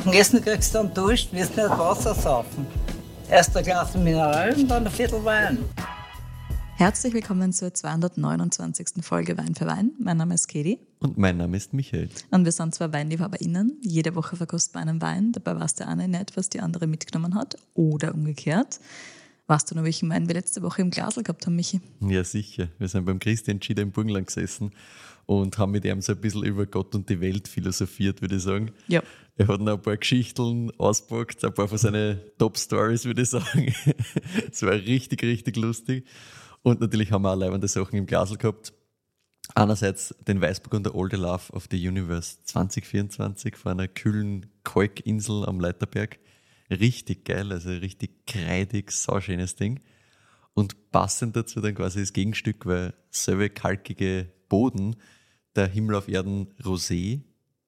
Nach dem Essen kriegst du dann Durst, wirst nicht Wasser saufen. Erst ein Glas Mineral und dann ein Viertel Wein. Herzlich willkommen zur 229. Folge Wein für Wein. Mein Name ist Katie. Und mein Name ist Michael. Und wir sind zwei WeinliebhaberInnen. Jede Woche verkosten wir einen Wein. Dabei weiß der eine nicht, was die andere mitgenommen hat. Oder umgekehrt. Weißt du noch, welchen Wein wir letzte Woche im Glasl gehabt haben, Michi? Ja, sicher. Wir sind beim Christian Schieder im Burgenland gesessen und haben mit ihm so ein bisschen über Gott und die Welt philosophiert, würde ich sagen. Ja. Er hat noch ein paar Geschichten ausgepackt, ein paar von seinen Top-Stories, würde ich sagen. Es war richtig, richtig lustig. Und natürlich haben wir auch leibende Sachen im Glasl gehabt. Einerseits den Weißburgunder All the Love of the Universe 2024 von einer kühlen Kalkinsel am Leiterberg. Richtig geil, also richtig kreidig, sauschönes Ding. Und passend dazu dann quasi das Gegenstück, weil selbe kalkige Boden, der Himmel auf Erden Rosé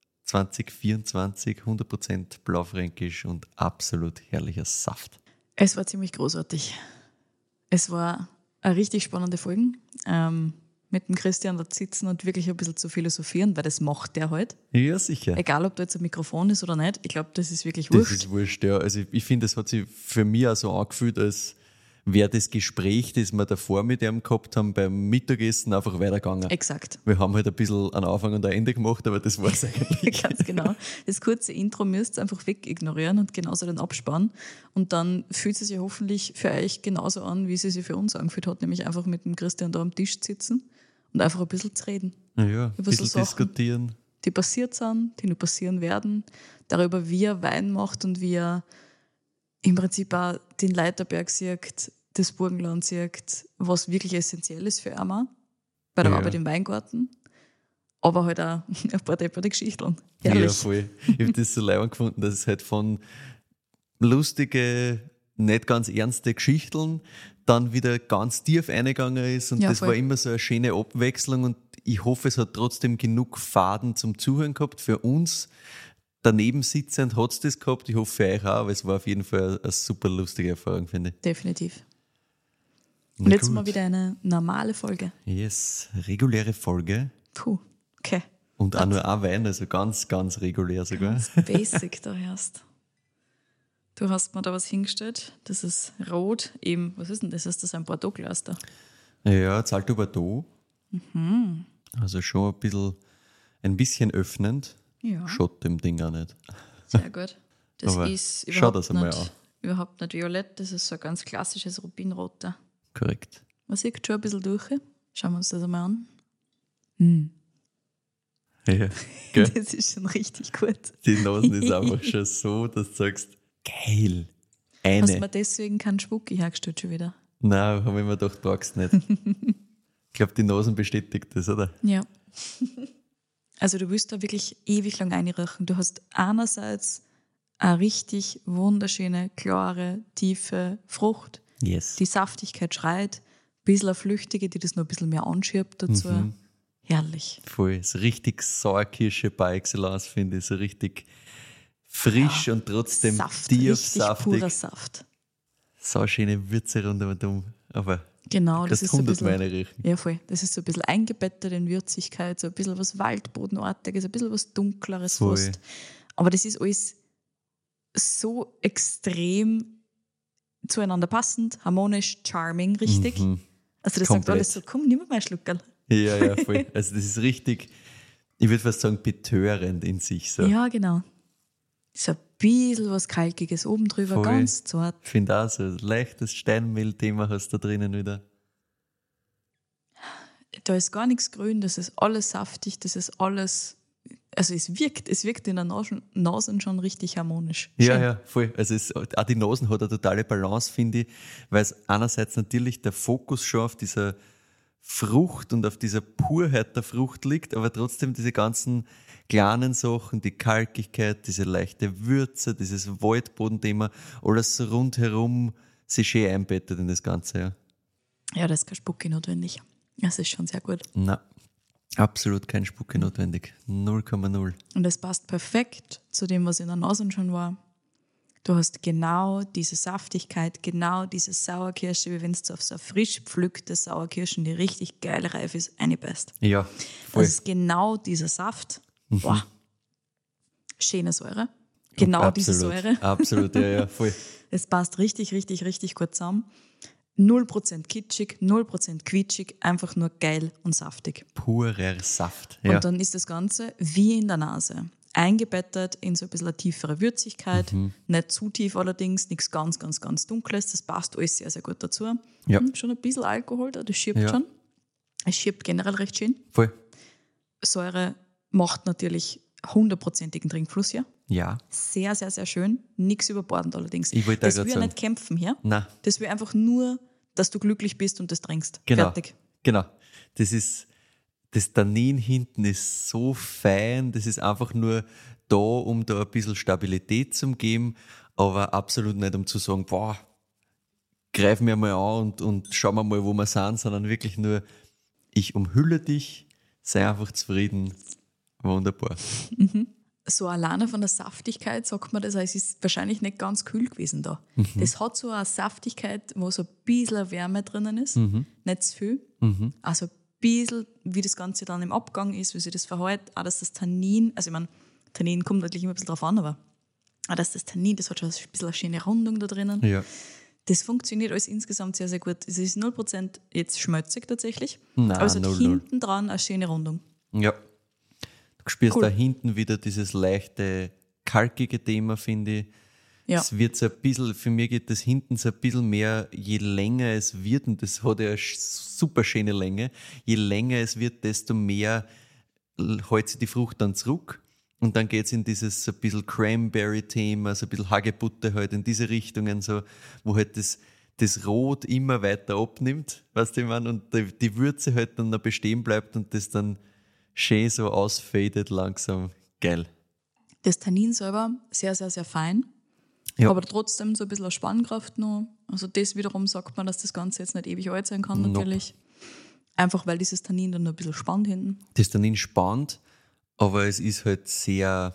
2024, 100% blaufränkisch und absolut herrlicher Saft. Es war ziemlich großartig. Es war eine richtig spannende Folge. Mit dem Christian dort sitzen und wirklich ein bisschen zu philosophieren, weil das macht der halt. Ja, sicher. Egal, ob da jetzt ein Mikrofon ist oder nicht. Ich glaube, das ist wirklich Das wurscht. ist wurscht, ja. Also ich finde, es hat sich für mich auch so angefühlt, als wäre das Gespräch, das wir davor mit ihm gehabt haben, beim Mittagessen einfach weitergegangen. Exakt. Wir haben halt ein bisschen einen Anfang und ein Ende gemacht, aber das war es eigentlich. Ganz genau. Das kurze Intro müsst ihr einfach wegignorieren und genauso den Abspann. Und dann fühlt es sich hoffentlich für euch genauso an, wie es sich für uns angefühlt hat, nämlich einfach mit dem Christian da am Tisch zu sitzen und einfach ein bisschen zu reden. Ja, ein bisschen so Sachen, diskutieren. Die passiert sind, die noch passieren werden, darüber, wie er Wein macht und wie er im Prinzip auch den Leiterberg sieht, das Burgenland sieht, was wirklich essentiell ist für ihn bei der Arbeit im Weingarten. Aber halt auch ein paar depperte Geschichten. Herrlich. Ja, voll. Ich habe das so leibend gefunden, dass es halt von lustige, nicht ganz ernste Geschichten dann wieder ganz tief eingegangen ist und Ja, das voll. war immer so eine schöne Abwechslung und ich hoffe, es hat trotzdem genug Faden zum Zuhören gehabt. Für uns daneben sitzend hat es das gehabt, ich hoffe für euch auch, aber es war auf jeden Fall eine super lustige Erfahrung, finde ich. Definitiv. Na Und jetzt gut. mal wieder eine normale Folge. Yes, reguläre Folge Puh, okay. und auch nur ein Wein, also ganz, ganz regulär sogar. Ganz basic da erst. Du hast mir da was hingestellt. Das ist rot. Eben, was ist denn das? Ist das ein Bordeaux-Glas da? Ja, Zalto Bordeaux. Also schon ein bisschen öffnend. Ja. Schaut dem Ding auch nicht. Sehr gut. Das Aber ist schau das einmal an. überhaupt nicht violett. Das ist so ein ganz klassisches Rubinrot da. Korrekt. Man sieht schon ein bisschen durch. Schauen wir uns das einmal an. Ja, gell? Das ist schon richtig gut. Die Nasen ist einfach schon so, dass du sagst, geil. Hast du Eine. mir deswegen keinen Spucki hergestellt schon wieder? Nein, habe ich mir gedacht, brauchst du nicht. Ich glaube, die Nasen bestätigt das, oder? Ja. Also du willst da wirklich ewig lang einriechen. Du hast einerseits eine richtig wunderschöne, klare, tiefe Frucht. Yes. Die Saftigkeit schreit. Ein bisschen eine flüchtige, die das noch ein bisschen mehr anschiebt dazu. Herrlich. Voll. So richtig Sauerkirsche par excellence, finde ich. So richtig frisch und trotzdem Saft, tief richtig saftig. purer Saft. So schöne Würze rundum. Aber Genau, das ist so ein 100 bisschen, Weine riechen. ja voll. Das ist so ein bisschen eingebettet in Würzigkeit, so ein bisschen was Waldbodenartiges, ein bisschen was Dunkleres Voll. fast. Aber das ist alles so extrem zueinander passend, harmonisch, charming, richtig. Also das sagt Komplett. alles so, komm, nimm mal ein Schluckerl. Ja, voll. Also das ist richtig, ich würde fast sagen, betörend in sich. So. Ja, genau. So ein bisschen was Kalkiges oben drüber, Voll. ganz zart. Ich finde auch so ein leichtes Steinmehl-Thema hast du da drinnen wieder. Da ist gar nichts grün, das ist alles saftig, das ist alles, also es wirkt in der Nase schon richtig harmonisch. Schön. Ja, voll. Also auch die Nasen hat eine totale Balance, finde ich, weil es einerseits natürlich der Fokus schon auf dieser Frucht und auf dieser Purheit der Frucht liegt, aber trotzdem diese ganzen kleinen Sachen, die Kalkigkeit, diese leichte Würze, dieses Waldbodenthema, alles so rundherum sich schön einbettet in das Ganze. Ja. Ja, da ist kein Spucki notwendig. Das ist schon sehr gut. Na, absolut kein Spucke notwendig. 0,0. Und es passt perfekt zu dem, was in der Nase schon war. Du hast genau diese Saftigkeit, genau diese Sauerkirsche, wie wenn du auf so eine frisch pflückte Sauerkirsche, die richtig geil reif ist, reinbeißt. Ja, voll. Das ist genau dieser Saft. Boah. Schöne Säure. Genau diese Säure. Absolut, ja, voll. Es passt richtig, richtig, richtig gut zusammen. 0% kitschig, 0% quietschig, einfach nur geil und saftig. Purer Saft. Ja. Und dann ist das Ganze wie in der Nase. Eingebettet in so ein bisschen eine tiefere Würzigkeit. Nicht zu tief allerdings, nichts ganz, ganz, ganz Dunkles. Das passt alles sehr, sehr gut dazu. Ja. Schon ein bisschen Alkohol da, das schiebt Ja. schon. Es schiebt generell recht schön. Voll. Säure macht natürlich 100%igen Trinkfluss hier. Ja. Sehr, sehr, sehr schön. Nichts überbordend allerdings. Ich wollte das auch will grad ja sagen. nicht kämpfen hier. Nein. Das will einfach nur, dass du glücklich bist und das trinkst. Genau. Fertig. Genau. Das Tannin hinten ist so fein, das ist einfach nur da, um da ein bisschen Stabilität zu geben, aber absolut nicht, um zu sagen, boah, greif mir mal an und schauen wir mal, wo wir sind, sondern wirklich nur, ich umhülle dich, sei einfach zufrieden. Wunderbar. So alleine von der Saftigkeit sagt man das, es ist wahrscheinlich nicht ganz kühl gewesen da. Das hat so eine Saftigkeit, wo so ein bisschen Wärme drinnen ist, nicht zu viel. Also ein bisschen, wie das Ganze dann im Abgang ist, wie sich das verhält, auch dass das Tannin, also ich meine, Tannin kommt natürlich immer ein bisschen drauf an, aber auch dass das Tannin, das hat schon ein bisschen eine schöne Rundung da drinnen. Ja. Das funktioniert alles insgesamt sehr, sehr gut. Es ist 0% jetzt schmelzig tatsächlich, Nein, aber es hat 0,0. hinten dran eine schöne Rundung. Ja. Du spürst Cool. da hinten wieder dieses leichte, kalkige Thema, finde ich. Ja. Es wird so ein bisschen, für mich geht das hinten so ein bisschen mehr, je länger es wird, und das hat ja eine super schöne Länge, je länger es wird, desto mehr hält sich die Frucht dann zurück. Und dann geht es in dieses so ein bisschen Cranberry-Thema, so ein bisschen Hagebutte halt in diese Richtungen, so, wo halt das Rot immer weiter abnimmt, weißt du, ich meine, und die Würze halt dann noch bestehen bleibt und das dann schön so ausfadet langsam. Geil. Das Tannin selber sehr, sehr, sehr fein, Ja. aber trotzdem so ein bisschen eine Spannkraft noch. Also das wiederum sagt man, dass das Ganze jetzt nicht ewig alt sein kann Nope. natürlich. Einfach weil dieses Tannin dann noch ein bisschen spannt hinten. Das Tannin spannt, aber es ist halt sehr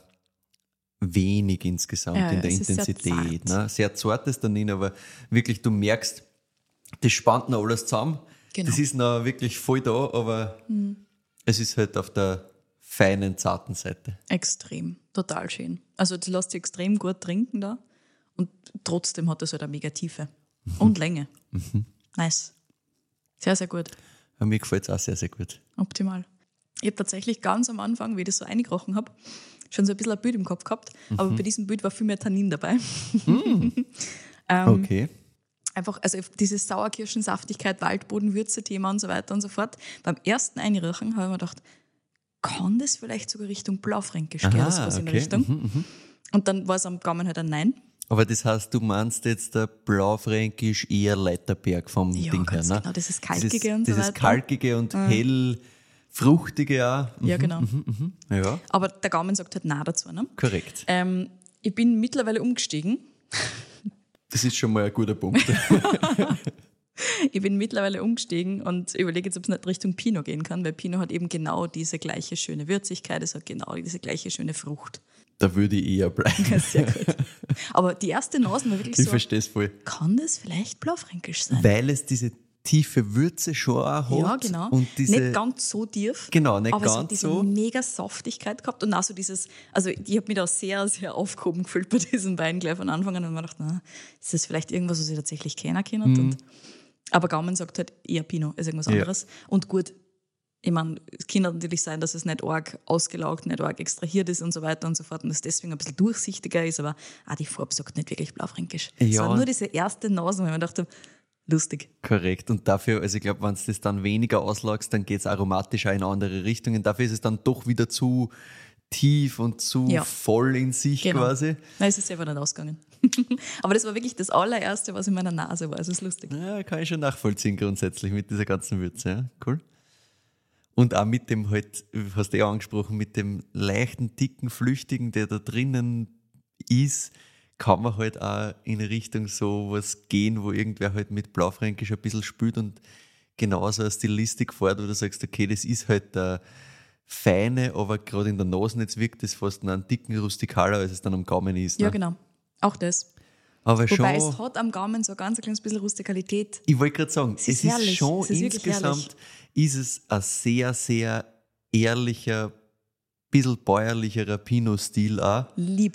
wenig insgesamt Ja, in der es ist sehr Intensität. zart. Ne? Sehr zartes Tannin, aber wirklich, du merkst, das spannt noch alles zusammen. Genau. Das ist noch wirklich voll da, aber es ist halt auf der feinen, zarten Seite. Extrem, total schön. Also das lässt sich extrem gut trinken da und trotzdem hat das halt eine mega Tiefe und Länge. Nice. Sehr, sehr gut. Aber mir gefällt es auch sehr, sehr gut. Optimal. Ich habe tatsächlich ganz am Anfang, wie ich das so eingerochen habe, schon so ein bisschen ein Bild im Kopf gehabt, aber bei diesem Bild war viel mehr Tannin dabei. Okay. Einfach, also dieses Sauerkirschensaftigkeit, Waldbodenwürze-Thema und so weiter und so fort. Beim ersten Einriechen habe ich mir gedacht, kann das vielleicht sogar Richtung Blaufränkisch gehen, Aha, das was in der okay. Richtung. Und dann war es am Gaumen halt ein Nein. Aber das heißt, du meinst jetzt der Blaufränkisch eher Leiterberg vom Ja, Ding her, ganz ne? genau, dieses Kalkige und so Dieses weiter. Kalkige und hell, fruchtige auch. Ja, genau. Ja, Aber der Gaumen sagt halt Nein dazu. Ne? korrekt. Ich bin mittlerweile umgestiegen. Das ist schon mal ein guter Punkt. Ich bin mittlerweile umgestiegen und überlege jetzt, ob es nicht Richtung Pinot gehen kann, weil Pinot hat eben genau diese gleiche schöne Würzigkeit, es hat genau diese gleiche schöne Frucht. Da würde ich eher bleiben. Sehr gut. Aber die erste Nase war wirklich Ich so, verstehe es voll. kann das vielleicht Blaufränkisch sein? Weil es diese tiefe Würze schon auch hat. Ja, genau. Und diese, nicht ganz so tief. Genau, nicht aber es ganz hat diese so. mega Saftigkeit gehabt und auch so dieses, also ich habe mich da sehr, sehr aufgehoben gefühlt bei diesen beiden gleich von Anfang an und mir gedacht, na, ist das vielleicht irgendwas, was ich tatsächlich kennen kann? Und, aber Gaumen sagt halt eher Pinot, ist irgendwas Ja. anderes. Und gut, ich meine, es kann natürlich sein, dass es nicht arg ausgelaugt, nicht arg extrahiert ist und so weiter und so fort und es deswegen ein bisschen durchsichtiger ist, aber auch die Farbe sagt nicht wirklich Blaufränkisch. Es Ja. war nur diese erste Nase, wo ich mir dachte, lustig. Korrekt. Und dafür, also ich glaube, wenn du das dann weniger auslagst, dann geht es aromatisch auch in andere Richtungen. Dafür ist es dann doch wieder zu tief und zu Ja. voll in sich Genau. quasi. Nein, es ist selber nicht ausgegangen. Aber das war wirklich das allererste, was in meiner Nase war. Also es ist lustig. Ja, kann ich schon nachvollziehen grundsätzlich mit dieser ganzen Würze. Ja, cool. Und auch mit dem halt, hast du ja angesprochen, mit dem leichten, dicken, flüchtigen, der da drinnen ist, kann man halt auch in Richtung so was gehen, wo irgendwer halt mit Blaufränkisch ein bisschen spielt und genauso eine Stilistik fährt, wo du sagst, okay, das ist halt der feine, aber gerade in der Nase jetzt wirkt das fast noch einen dicken Rustikaler, als es dann am Gaumen ist. Ne? Ja, genau. Auch das. Aber Wobei schon, es hat am Gaumen so ein ganz kleines bisschen Rustikalität. ich wollte gerade sagen, es ist herrlich. schon Es ist wirklich insgesamt ist es ein sehr, sehr ehrlicher, bisschen bäuerlicherer Pinot-Stil auch. Liebe ich.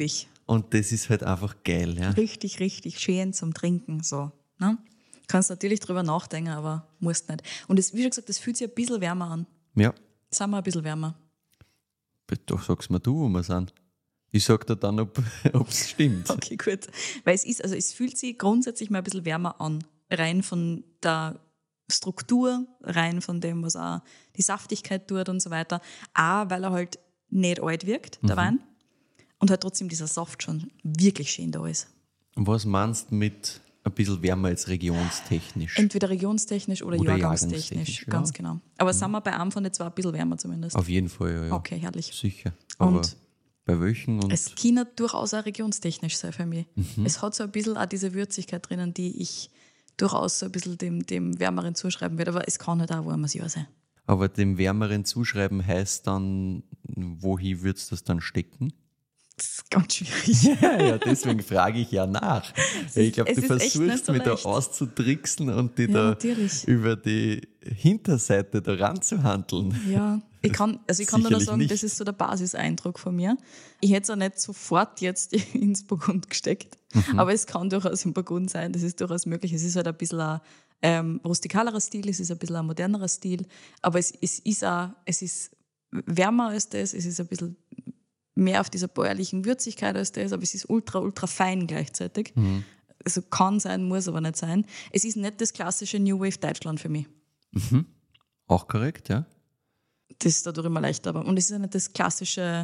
und das ist halt einfach geil. Ja. Richtig, richtig schön zum Trinken. So, ne? Kannst natürlich drüber nachdenken, aber musst nicht. Und das, wie schon gesagt, das fühlt sich ein bisschen wärmer an. Ja, Sind wir ein bisschen wärmer. doch sag's mir du, wo wir sind. Ich sag dir dann, ob es stimmt. Okay, gut. Weil es fühlt sich grundsätzlich mal ein bisschen wärmer an. Rein von der Struktur, rein von dem, was auch die Saftigkeit tut und so weiter. Auch, weil er halt nicht alt wirkt, der Wein. Und halt trotzdem dieser Saft schon wirklich schön da ist. Und was meinst du mit ein bisschen wärmer als regionstechnisch? Entweder regionstechnisch oder jahrgangstechnisch, jahrgangstechnisch, ja. ganz genau. Aber sind wir bei einem von den zwei ein bisschen wärmer zumindest. Auf jeden Fall, ja. Okay, herrlich. Sicher. Aber Und bei welchen? Und es kann durchaus auch regionstechnisch sein für mich. Es hat so ein bisschen auch diese Würzigkeit drinnen, die ich durchaus so ein bisschen dem Wärmeren zuschreiben würde. Aber es kann halt auch ein warmes Jahr sein. aber dem wärmeren zuschreiben heißt dann, wohin würdest du das dann stecken? Das ist ganz schwierig. Ja, deswegen frage ich ja nach. Ich glaube, es du ist echt nicht versuchst so mich da leicht. auszutricksen und die Ja, da natürlich. über die Hinterseite da ranzuhandeln. Ja, ich kann nur Sicherlich sagen, nicht. das ist so der Basiseindruck von mir. Ich hätte es auch nicht sofort jetzt ins Burgund gesteckt, aber es kann durchaus im Burgund sein, das ist durchaus möglich. Es ist halt ein bisschen ein rustikalerer Stil, es ist ein bisschen ein modernerer Stil, aber es ist wärmer als das, es ist ein bisschen mehr auf dieser bäuerlichen Würzigkeit als das, aber es ist ultra, ultra fein gleichzeitig. Also kann sein, muss aber nicht sein. Es ist nicht das klassische New Wave Deutschland für mich. Auch korrekt, ja. Das ist dadurch immer leichter. Und es ist ja nicht das klassische,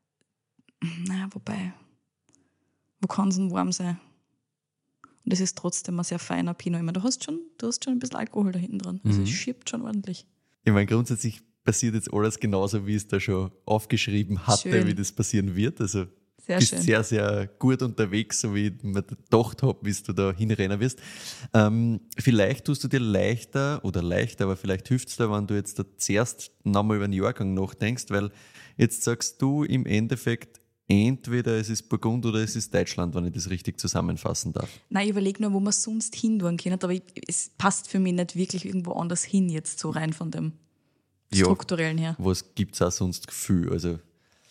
wobei, wo kann es denn warm sein? Und es ist trotzdem ein sehr feiner Pinot immer. Du hast schon ein bisschen Alkohol da hinten dran. Also es schiebt schon ordentlich. Ich meine, grundsätzlich passiert jetzt alles genauso, wie es da schon aufgeschrieben hatte, Schön. wie das passieren wird. Also Sehr bist schön. sehr, sehr gut unterwegs, so wie ich mir gedacht habe, wie du da hinrennen wirst. Vielleicht tust du dir leichter, aber vielleicht hilft es dir, wenn du jetzt da zuerst nochmal über den Jahrgang nachdenkst, weil jetzt sagst du im Endeffekt, entweder es ist Burgund oder es ist Deutschland, wenn ich das richtig zusammenfassen darf. Nein, ich überlege nur, wo man sonst hin tun können, aber es passt für mich nicht wirklich irgendwo anders hin jetzt so rein von dem Ja. Strukturellen her. Was gibt es auch sonst Gefühl? Also,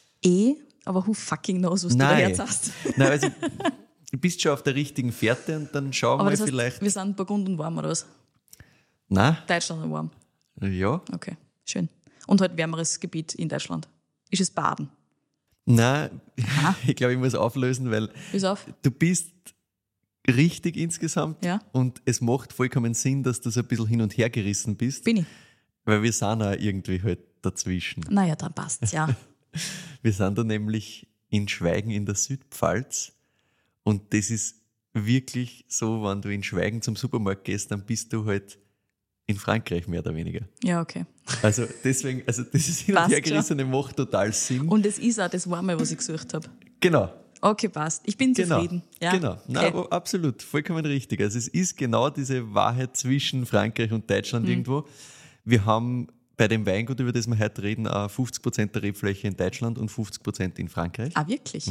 Aber who fucking knows, was du Nein. da jetzt hast. nein, also du bist schon auf der richtigen Fährte und dann schauen Aber wir das heißt, vielleicht. wir sind Burgund und warm oder was? Nein, Deutschland und warm. ja. Okay, schön. Und halt wärmeres Gebiet in Deutschland. Ist es Baden? Nein, ich glaube, ich muss auflösen, weil Bis auf? du bist richtig insgesamt Ja. und es macht vollkommen Sinn, dass du so ein bisschen hin und her gerissen bist, Bin ich? weil wir sind auch irgendwie halt dazwischen. Naja, dann passt's, ja. Wir sind da nämlich in Schweigen in der Südpfalz und das ist wirklich so, wenn du in Schweigen zum Supermarkt gehst, dann bist du halt in Frankreich mehr oder weniger. Ja, okay. Also deswegen, also dieses Hin- und Passt Hergerissene macht total Sinn. Und es ist auch das Warme, was ich gesucht habe. Genau. Okay, passt. Ich bin Genau, zufrieden. Ja. genau. Nein, Okay. aber absolut, vollkommen richtig. Also es ist genau diese Wahrheit zwischen Frankreich und Deutschland Mhm. irgendwo. Wir haben bei dem Weingut, über das wir heute reden, auch 50% der Rebfläche in Deutschland und 50% in Frankreich. Ah, wirklich?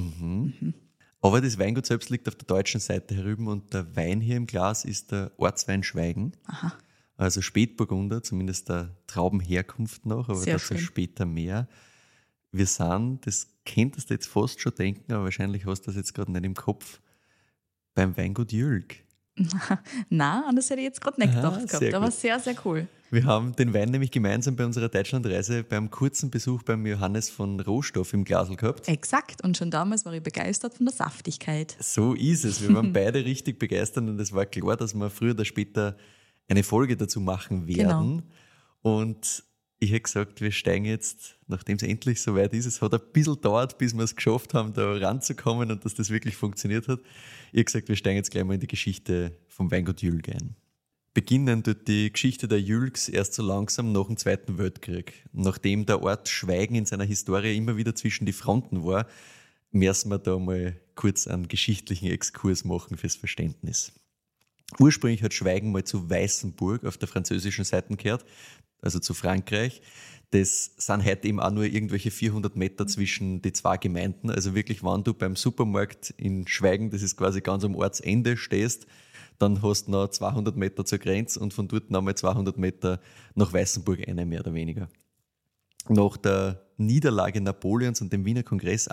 Aber das Weingut selbst liegt auf der deutschen Seite herüben und der Wein hier im Glas ist der Ortswein Schweigen. Aha. Also Spätburgunder, zumindest der Traubenherkunft nach, aber Sehr dazu schön. später mehr. Wir sind, das könntest du jetzt fast schon denken, aber wahrscheinlich hast du das jetzt gerade nicht im Kopf, beim Weingut Jülg. Nein, anders hätte ich jetzt gerade nicht Aha, gedacht sehr gehabt. Aber gut. sehr, sehr cool. Wir haben den Wein nämlich gemeinsam bei unserer Deutschlandreise beim kurzen Besuch beim Johannes von Rohstoff im Glasl gehabt. Exakt. Und schon damals war ich begeistert von der Saftigkeit. So ist es. Wir waren beide richtig begeistert und es war klar, dass wir früher oder später eine Folge dazu machen werden. Und ich hätte gesagt, wir steigen jetzt, nachdem es endlich soweit ist, es hat ein bisschen gedauert, bis wir es geschafft haben, da ranzukommen und dass das wirklich funktioniert hat. Ich habe gesagt, wir steigen jetzt gleich mal in die Geschichte vom Weingut Jülg ein. Beginnen tut die Geschichte der Jülgs erst so langsam nach dem Zweiten Weltkrieg. Nachdem der Ort Schweigen in seiner Historie immer wieder zwischen die Fronten war, müssen wir da mal kurz einen geschichtlichen Exkurs machen fürs Verständnis. Ursprünglich hat Schweigen mal zu Weißenburg auf der französischen Seite gehört, also zu Frankreich. Das sind heute eben auch nur irgendwelche 400 Meter zwischen die zwei Gemeinden. Also wirklich, wenn du beim Supermarkt in Schweigen, das ist quasi ganz am Ortsende, stehst, dann hast du noch 200 Meter zur Grenze und von dort nochmal 200 Meter nach Weißenburg eine, mehr oder weniger. Nach der Niederlage Napoleons und dem Wiener Kongress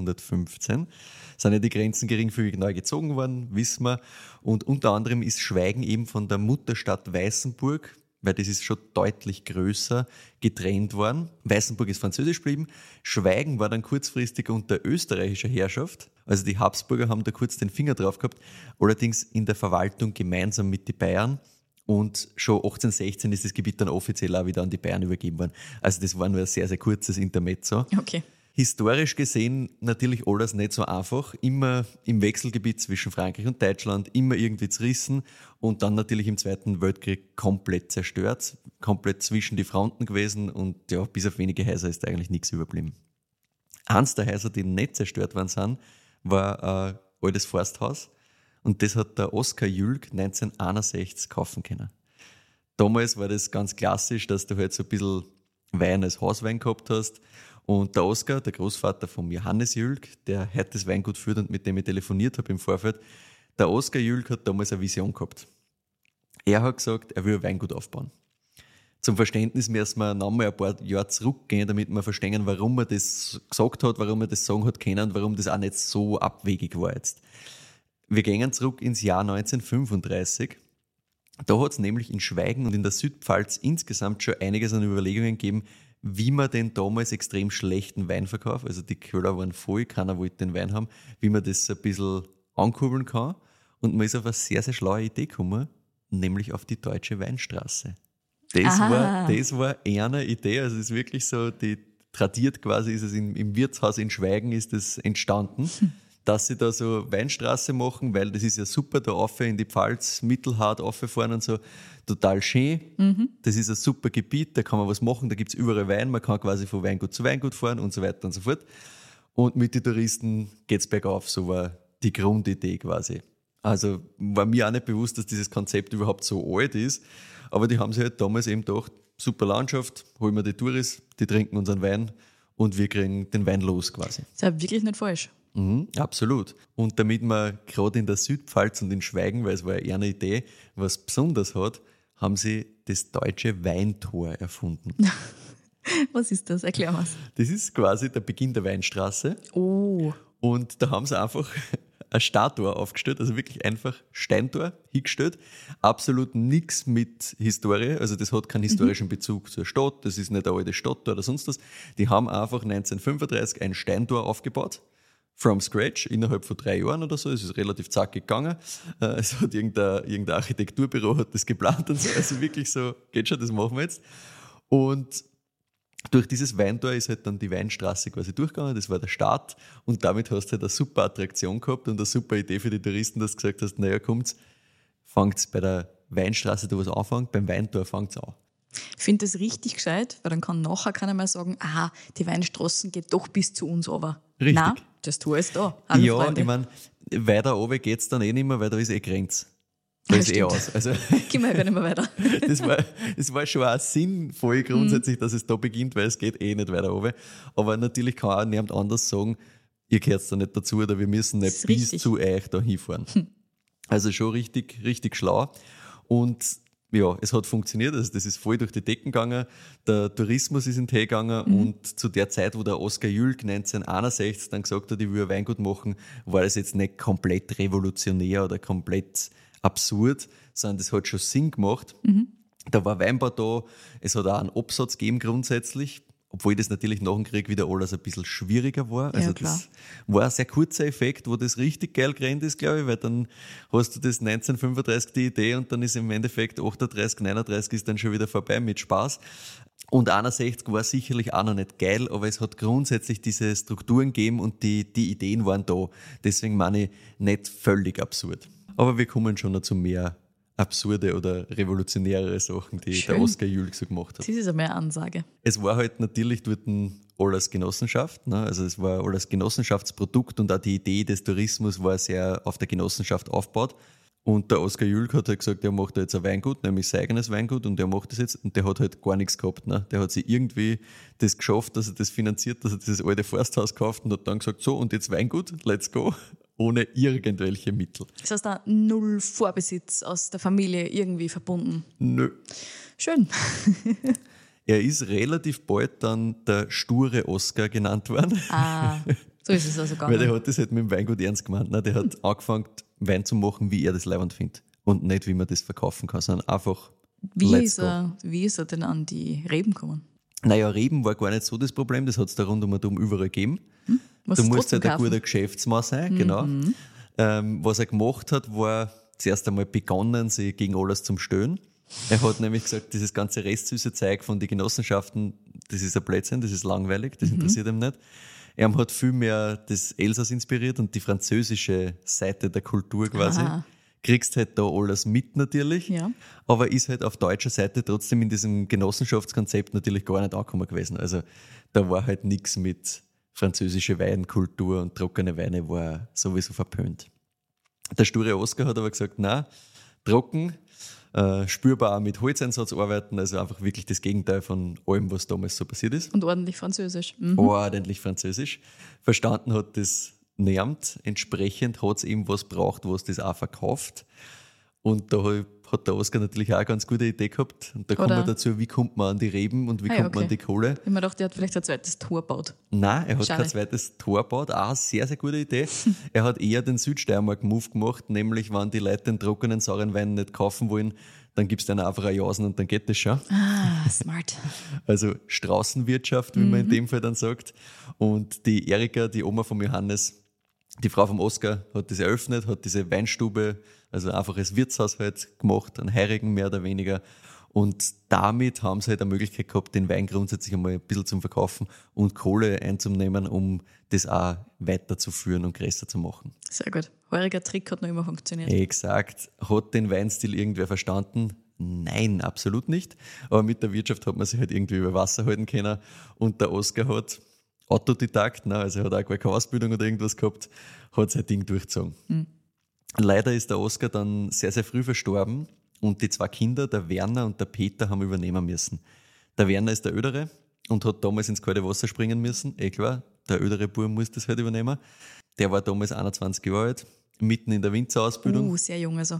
1815 sind ja die Grenzen geringfügig neu gezogen worden, wissen wir. Und unter anderem ist Schweigen eben von der Mutterstadt Weißenburg, weil das ist schon deutlich größer, getrennt worden. Weißenburg ist französisch geblieben. Schweigen war dann kurzfristig unter österreichischer Herrschaft. Also die Habsburger haben da kurz den Finger drauf gehabt, allerdings in der Verwaltung gemeinsam mit den Bayern. Und schon 1816 ist das Gebiet dann offiziell auch wieder an die Bayern übergeben worden. Also das war nur ein sehr, sehr kurzes Intermezzo. Okay. Historisch gesehen natürlich alles nicht so einfach. Immer im Wechselgebiet zwischen Frankreich und Deutschland, immer irgendwie zerrissen und dann natürlich im Zweiten Weltkrieg komplett zerstört, komplett zwischen die Fronten gewesen und ja, bis auf wenige Häuser ist da eigentlich nichts überblieben. Eins der Häuser, die nicht zerstört worden sind, war ein altes Forsthaus und das hat der Oskar Jülk 1961 kaufen können. Damals war das ganz klassisch, dass du halt so ein bisschen Wein als Hauswein gehabt hast. Und der Oskar, der Großvater von Johannes Jülk, der heute das Weingut führt und mit dem ich telefoniert habe im Vorfeld, der Oskar Jülk hat damals eine Vision gehabt. Er hat gesagt, er will ein Weingut aufbauen. Zum Verständnis müssen wir nochmal ein paar Jahre zurückgehen, damit wir verstehen, warum er das gesagt hat, warum er das sagen hat können und warum das auch nicht so abwegig war jetzt. Wir gehen zurück ins Jahr 1935. Da hat es nämlich in Schweigen und in der Südpfalz insgesamt schon einiges an Überlegungen gegeben, wie man den damals extrem schlechten Wein verkauft, also die Keller waren voll, keiner wollte den Wein haben, wie man das ein bisschen ankurbeln kann. Und man ist auf eine sehr, sehr schlaue Idee gekommen, nämlich auf die Deutsche Weinstraße. Das war eine Idee, also es ist wirklich so, die tradiert quasi, ist es im Wirtshaus in Schweigen ist das entstanden, dass sie da so Weinstraße machen, weil das ist ja super, da rauf in die Pfalz, mittelhart rauffahren und so, total schön. Das ist ein super Gebiet, da kann man was machen, da gibt es überall Wein, man kann quasi von Weingut zu Weingut fahren und so weiter und so fort. Und mit den Touristen geht's bergauf, so war die Grundidee quasi. Also war mir auch nicht bewusst, dass dieses Konzept überhaupt so alt ist, aber die haben sich halt damals eben gedacht, super Landschaft, holen wir die Touris, die trinken unseren Wein und wir kriegen den Wein los quasi. Das ist ja wirklich nicht falsch. Absolut. Und damit man gerade in der Südpfalz und in Schweigen, weil es war ja eine Idee, was besonders hat, haben sie das deutsche Weintor erfunden. Was ist das? Erklär mal's. Das ist quasi der Beginn der Weinstraße. Oh. Und da haben sie einfach ein Statue aufgestellt, also wirklich einfach Steintor hingestellt. Absolut nichts mit Historie, also das hat keinen historischen Bezug zur Stadt, das ist nicht eine alte Stadt oder sonst was. Die haben einfach 1935 ein Steintor aufgebaut. From scratch, innerhalb von 3 Jahren oder so. Es ist relativ zackig gegangen. Es hat irgendein Architekturbüro hat das geplant und so. Also wirklich so, geht schon, das machen wir jetzt. Und durch dieses Weintor ist halt dann die Weinstraße quasi durchgegangen. Das war der Start. Und damit hast du halt eine super Attraktion gehabt und eine super Idee für die Touristen, dass du gesagt hast, naja, kommt's, fangt's bei der Weinstraße da was anfangen, beim Weintor fangt's an. Ich finde das richtig gescheit, weil dann kann nachher keiner mehr sagen, aha, die Weinstraßen geht doch bis zu uns runter. Richtig. Nein, das Tor ist da. Hallo, Ja, Freunde. ich meine, weiter runter geht's dann eh nicht mehr, weil da ist eh Grenze. Da Ja, ist eh stimmt. aus. Also, Gehen wir nicht mehr weiter. das war schon auch sinnvoll grundsätzlich, dass es da beginnt, weil es geht eh nicht weiter runter. Aber natürlich kann auch niemand anders sagen, ihr gehört da nicht dazu oder wir müssen Das nicht ist bis richtig. zu euch da hinfahren. Also schon richtig, richtig schlau. Und ja, es hat funktioniert, also das ist voll durch die Decken gegangen, der Tourismus ist in den Tee gegangen und zu der Zeit, wo der Oskar Jülk 1961 dann gesagt hat, ich will ein Weingut machen, war das jetzt nicht komplett revolutionär oder komplett absurd, sondern das hat schon Sinn gemacht. Da war Weinbau da, es hat auch einen Absatz gegeben grundsätzlich, obwohl das natürlich nach dem Krieg wieder alles ein bisschen schwieriger war. Also klar. das war ein sehr kurzer Effekt, wo das richtig geil gerannt ist, glaube ich, weil dann hast du das 1935 die Idee und dann ist im Endeffekt 38, 39 ist dann schon wieder vorbei mit Spaß. Und 61 war sicherlich auch noch nicht geil, aber es hat grundsätzlich diese Strukturen gegeben und die Ideen waren da. Deswegen meine ich nicht völlig absurd. Aber wir kommen schon noch zu mehr absurde oder revolutionärere Sachen, die Schön. der Oskar Jülk so gemacht hat. Das ist einmal eine Ansage. Es war halt natürlich dort alles Genossenschaft, ne? Also es war alles Genossenschaftsprodukt und auch die Idee des Tourismus war sehr auf der Genossenschaft aufgebaut. Und der Oskar Jülk hat halt gesagt, er macht da jetzt ein Weingut, nämlich sein eigenes Weingut und der macht das jetzt und der hat halt gar nichts gehabt. Ne? Der hat sich irgendwie das geschafft, dass er das finanziert, dass er dieses alte Forsthaus kauft und hat dann gesagt, so und jetzt Weingut, let's go, ohne irgendwelche Mittel. Das heißt, da null Vorbesitz aus der Familie irgendwie verbunden. Nö. Schön. Er ist relativ bald dann der sture Oscar genannt worden. Ah, so ist es also gar Weil der nicht. hat das halt mit dem Weingut ernst gemeint. Ne? Der hat angefangen, Wein zu machen, wie er das leibend findet. Und nicht, wie man das verkaufen kann, sondern einfach Wie let's ist er denn an die Reben gekommen? Naja, Reben war gar nicht so das Problem, das hat es da rund um und um überall gegeben. Was Du ist musst trotzdem halt ein kaufen? guter Geschäftsmann sein, genau. Was er gemacht hat, war zuerst einmal begonnen, sich gegen alles zum Stöhnen. Er hat nämlich gesagt, dieses ganze restsüße Zeug von den Genossenschaften, das ist ein Blödsinn, das ist langweilig, das interessiert ihm nicht. Er hat viel mehr das Elsass inspiriert und die französische Seite der Kultur quasi. Aha. Kriegst halt da alles mit natürlich, Ja. aber ist halt auf deutscher Seite trotzdem in diesem Genossenschaftskonzept natürlich gar nicht angekommen gewesen. Also da war halt nichts mit französische Weinkultur und trockene Weine war sowieso verpönt. Der sture Oscar hat aber gesagt, na, trocken, spürbar auch mit Holzeinsatz arbeiten, also einfach wirklich das Gegenteil von allem, was damals so passiert ist. Und ordentlich Französisch. Mhm. Ordentlich Französisch. Verstanden hat das niemand. Entsprechend hat es eben was braucht, was das auch verkauft. Und da hat der Oscar natürlich auch eine ganz gute Idee gehabt. Und da kommen wir dazu, wie kommt man an die Reben und wie kommt man an die Kohle. Ich habe mir gedacht, der hat vielleicht ein zweites Tor gebaut. Nein, er hat Schade. kein zweites Tor gebaut. Auch eine sehr, sehr gute Idee. Er hat eher den Südsteiermark-Move gemacht, nämlich wenn die Leute den trockenen, sauren Wein nicht kaufen wollen, dann gibst du ihnen einfach ein Jausen und dann geht das schon. Ah, smart. Also Straußenwirtschaft, wie man in dem Fall dann sagt. Und die Erika, die Oma von Johannes, die Frau vom Oscar, hat das eröffnet, hat diese Weinstube, also einfach als Wirtshaus halt gemacht, einen Heirigen mehr oder weniger. Und damit haben sie halt eine Möglichkeit gehabt, den Wein grundsätzlich einmal ein bisschen zum Verkaufen und Kohle einzunehmen, um das auch weiterzuführen und größer zu machen. Sehr gut. Heuriger Trick hat noch immer funktioniert. Exakt. Hat den Weinstil irgendwer verstanden? Nein, absolut nicht. Aber mit der Wirtschaft hat man sich halt irgendwie über Wasser halten können. Und der Oscar hat Autodidakt, ne, also er hat auch gar keine Ausbildung oder irgendwas gehabt, hat sein Ding durchgezogen. Leider ist der Oscar dann sehr, sehr früh verstorben und die zwei Kinder, der Werner und der Peter, haben übernehmen müssen. Der Werner ist der Ödere und hat damals ins kalte Wasser springen müssen. Klar, der ödere Bub muss das halt übernehmen. Der war damals 21 Jahre alt, mitten in der Winzerausbildung. Sehr jung also.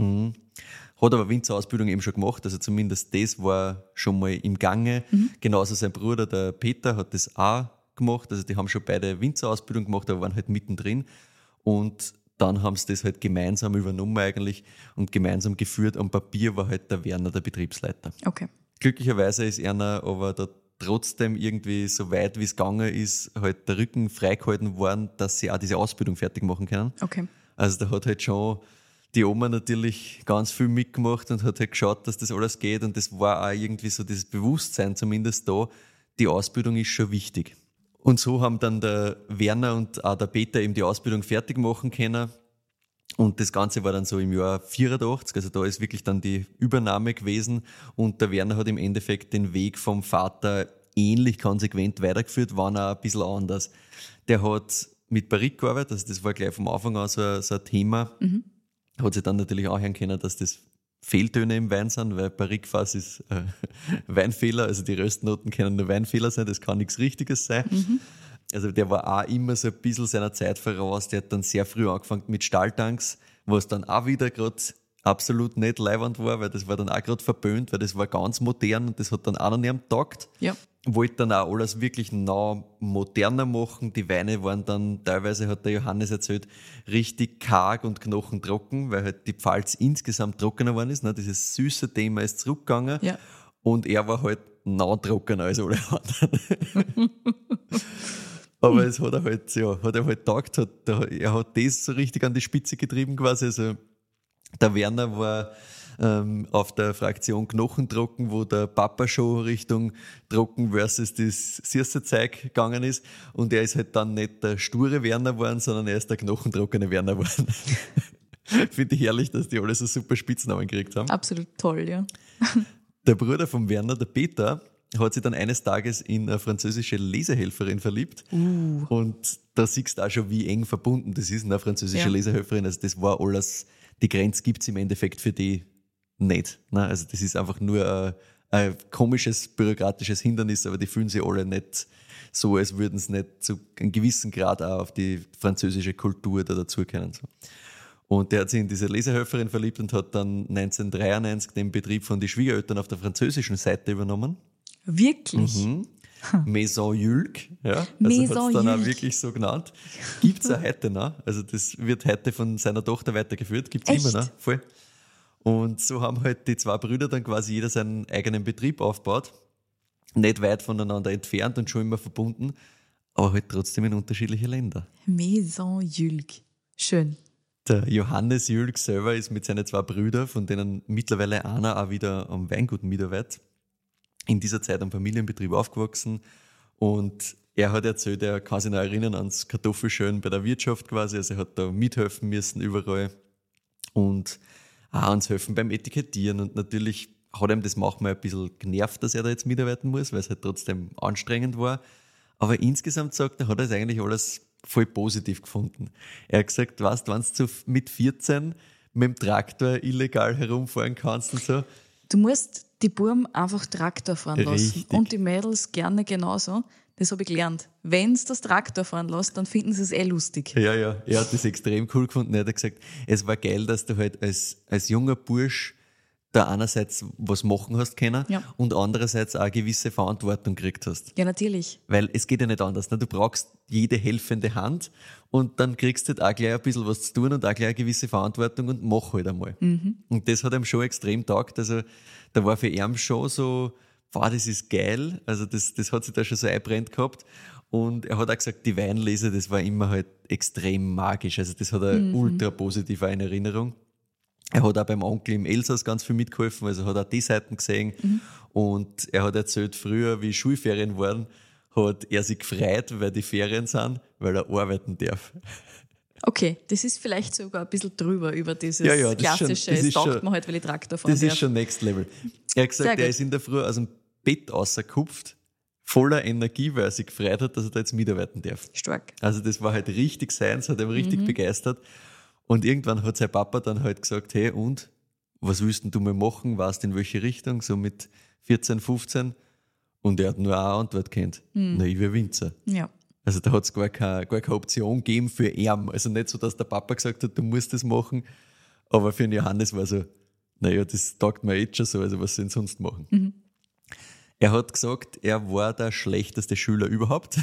Hat aber Winzerausbildung eben schon gemacht, also zumindest das war schon mal im Gange. Genauso sein Bruder, der Peter, hat das auch gemacht, also die haben schon beide Winzerausbildung gemacht, aber waren halt mittendrin. Und dann haben sie das halt gemeinsam übernommen eigentlich und gemeinsam geführt. Am Papier war halt der Werner der Betriebsleiter. Okay. Glücklicherweise ist einer aber da trotzdem irgendwie so weit, wie es gegangen ist, halt der Rücken freigehalten worden, dass sie auch diese Ausbildung fertig machen können. Okay. Also da hat halt schon die Oma natürlich ganz viel mitgemacht und hat halt geschaut, dass das alles geht und das war auch irgendwie so dieses Bewusstsein zumindest da, die Ausbildung ist schon wichtig. Und so haben dann der Werner und auch der Peter eben die Ausbildung fertig machen können. Und das Ganze war dann so im Jahr 84, also da ist wirklich dann die Übernahme gewesen und der Werner hat im Endeffekt den Weg vom Vater ähnlich konsequent weitergeführt, war auch ein bisschen anders. Der hat mit Barrique gearbeitet, also das war gleich vom Anfang an so ein Thema. Hat sich dann natürlich auch hören können, dass das Fehltöne im Wein sind, weil Barrique-Fass ist Weinfehler, also die Röstnoten können nur Weinfehler sein, das kann nichts Richtiges sein. Also der war auch immer so ein bisschen seiner Zeit voraus, der hat dann sehr früh angefangen mit Stahltanks, was dann auch wieder gerade absolut nicht leiwand war, weil das war dann auch gerade verböhnt, weil das war ganz modern und das hat dann auch noch nicht getaugt. Ja. Wollte dann auch alles wirklich nah moderner machen. Die Weine waren dann teilweise, hat der Johannes erzählt, richtig karg und knochentrocken, weil halt die Pfalz insgesamt trockener geworden ist. Ne? Dieses süße Thema ist zurückgegangen Ja. und er war halt nah trockener als alle anderen. Aber es hat er halt, ja, hat er halt getaugt, er hat das so richtig an die Spitze getrieben quasi. Also der Werner war auf der Fraktion Knochentrocken, wo der Papa schon Richtung Trocken versus das süße Zeug gegangen ist. Und er ist halt dann nicht der sture Werner geworden, sondern er ist der knochentrockene Werner geworden. Finde ich herrlich, dass die alle so super Spitznamen gekriegt haben. Absolut toll, ja. Der Bruder vom Werner, der Peter, hat sich dann eines Tages in eine französische Lesehelferin verliebt. Und da siehst du auch schon, wie eng verbunden das ist, eine französische Lesehelferin. Also das war alles, die Grenze gibt's im Endeffekt für die nicht. Ne? Also das ist einfach nur ein komisches, bürokratisches Hindernis, aber die fühlen sich alle nicht so, als würden sie nicht zu einem gewissen Grad auch auf die französische Kultur da dazu können. So. Und der hat sich in diese Lesehelferin verliebt und hat dann 1993 den Betrieb von den Schwiegereltern auf der französischen Seite übernommen. Wirklich? Maison Jülk, ja, also Maison hat es dann auch Jülk. wirklich so genannt. Gibt es auch heute noch, also das wird heute von seiner Tochter weitergeführt, gibt es Echt? immer noch, voll. Und so haben halt die zwei Brüder dann quasi jeder seinen eigenen Betrieb aufgebaut, nicht weit voneinander entfernt und schon immer verbunden, aber halt trotzdem in unterschiedliche Länder. Maison Jülk. Schön. Der Johannes Jülk selber ist mit seinen zwei Brüdern, von denen mittlerweile einer auch wieder am Weingut mitarbeitet, in dieser Zeit am Familienbetrieb aufgewachsen und er hat erzählt, er kann sich noch erinnern ans Kartoffelschön bei der Wirtschaft quasi, also er hat da mithelfen müssen überall und auch ans Helfen beim Etikettieren und natürlich hat ihm das manchmal ein bisschen genervt, dass er da jetzt mitarbeiten muss, weil es halt trotzdem anstrengend war, aber insgesamt sagt er, hat er es eigentlich alles voll positiv gefunden. Er hat gesagt, weißt, wenn du mit 14 mit dem Traktor illegal herumfahren kannst und so. Du musst die Buben einfach Traktor fahren lassen. Richtig. Und die Mädels gerne genauso. Das habe ich gelernt. Wenn sie das Traktor fahren lässt, dann finden sie es lustig. Ja, er hat das extrem cool gefunden. Er hat gesagt, es war geil, dass du halt als junger Bursch da einerseits was machen hast können Ja. und andererseits auch eine gewisse Verantwortung gekriegt hast. Ja, natürlich. Weil es geht ja nicht anders. Ne? Du brauchst jede helfende Hand und dann kriegst du halt auch gleich ein bisschen was zu tun und auch gleich eine gewisse Verantwortung und mach halt einmal. Und das hat ihm schon extrem taugt. Also da war für ihn schon so, wow, das ist geil. Also das hat sich da schon so einbrennt gehabt. Und er hat auch gesagt, die Weinlese, das war immer halt extrem magisch. Also das hat er ultra positiv in Erinnerung. Er hat auch beim Onkel im Elsass ganz viel mitgeholfen, also hat auch die Seiten gesehen. Und er hat erzählt, früher, wie Schulferien waren, hat er sich gefreut, weil die Ferien sind, weil er arbeiten darf. Okay, das ist vielleicht sogar ein bisschen drüber über dieses Ja, das ist klassische, schon- das es ist taugt schon- man halt, weil ich Traktor fahren Das darf. ist schon Next Level. Er hat Sehr gesagt, er gut. ist in der Früh aus dem Bett rausgekupft, voller Energie, weil er sich gefreut hat, dass er da jetzt mitarbeiten darf. Stark. Also das war halt richtig seins, hat ihn richtig begeistert. Und irgendwann hat sein Papa dann halt gesagt, hey, und, was willst denn du mal machen? Weißt in welche Richtung? So mit 14, 15. Und er hat nur eine Antwort gekannt. Na, ich will Winzer. Ja. Also da hat es gar keine Option gegeben für ihn. Also nicht so, dass der Papa gesagt hat, du musst das machen. Aber für den Johannes war so, naja, das taugt mir jetzt schon so, also was soll ich sonst machen? Er hat gesagt, er war der schlechteste Schüler überhaupt.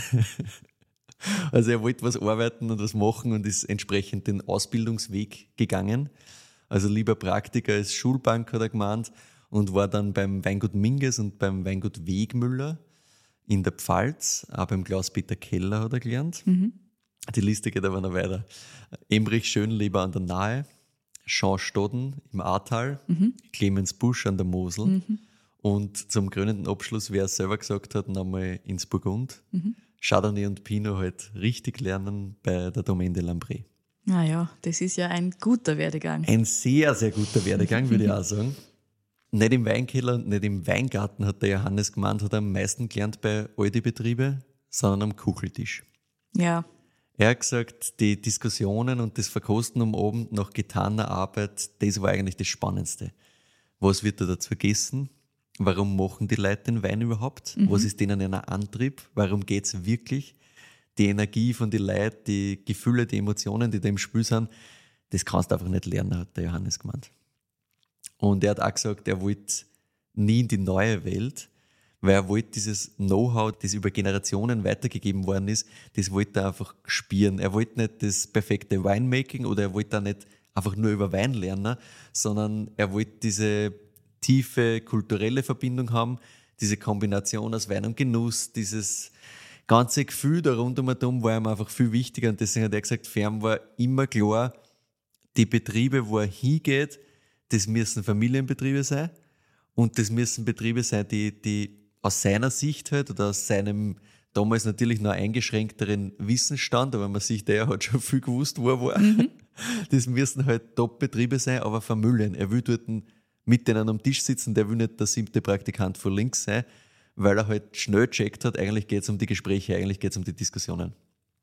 Also er wollte was arbeiten und was machen und ist entsprechend den Ausbildungsweg gegangen. Also lieber Praktiker als Schulbank, hat er gemeint, und war dann beim Weingut Minges und beim Weingut Wegmüller in der Pfalz, auch beim Klaus-Peter Keller hat er gelernt. Die Liste geht aber noch weiter. Emrich Schönleber an der Nahe, Jean Stodden im Ahrtal, Clemens Busch an der Mosel und zum krönenden Abschluss, wer es selber gesagt hat, nochmal ins Burgund. Chardonnay und Pinot halt richtig lernen bei der Domaine de Lambray. Naja, das ist ja ein guter Werdegang. Ein sehr, sehr guter Werdegang, würde ich auch sagen. Nicht im Weinkeller und nicht im Weingarten, hat der Johannes gemeint, hat er am meisten gelernt bei Aldi-Betriebe, sondern am Kucheltisch. Ja, Er hat gesagt, die Diskussionen und das Verkosten am Abend nach getaner Arbeit, das war eigentlich das Spannendste. Was wird da dazu gegessen? Warum machen die Leute den Wein überhaupt? Was ist denen ein Antrieb? Warum geht's wirklich? Die Energie von den Leuten, die Gefühle, die Emotionen, die da im Spiel sind, das kannst du einfach nicht lernen, hat der Johannes gemeint. Und er hat auch gesagt, er wollte nie in die neue Welt, weil er wollte dieses Know-how, das über Generationen weitergegeben worden ist, das wollte er einfach spüren. Er wollte nicht das perfekte Winemaking oder er wollte auch nicht einfach nur über Wein lernen, sondern er wollte diese tiefe kulturelle Verbindung haben, diese Kombination aus Wein und Genuss, dieses ganze Gefühl da rund um und war ihm einfach viel wichtiger und deswegen hat er gesagt, für ihn war immer klar, die Betriebe, wo er hingeht, das müssen Familienbetriebe sein und das müssen Betriebe sein, die aus seiner Sicht halt oder aus seinem damals natürlich noch eingeschränkteren Wissensstand, aber man sieht, er hat schon viel gewusst, wo er war. Das müssen halt Top-Betriebe sein, aber Familien. Er will dort mit denen am Tisch sitzen, der will nicht der 7. Praktikant von links sein, weil er halt schnell gecheckt hat, eigentlich geht es um die Gespräche, eigentlich geht es um die Diskussionen.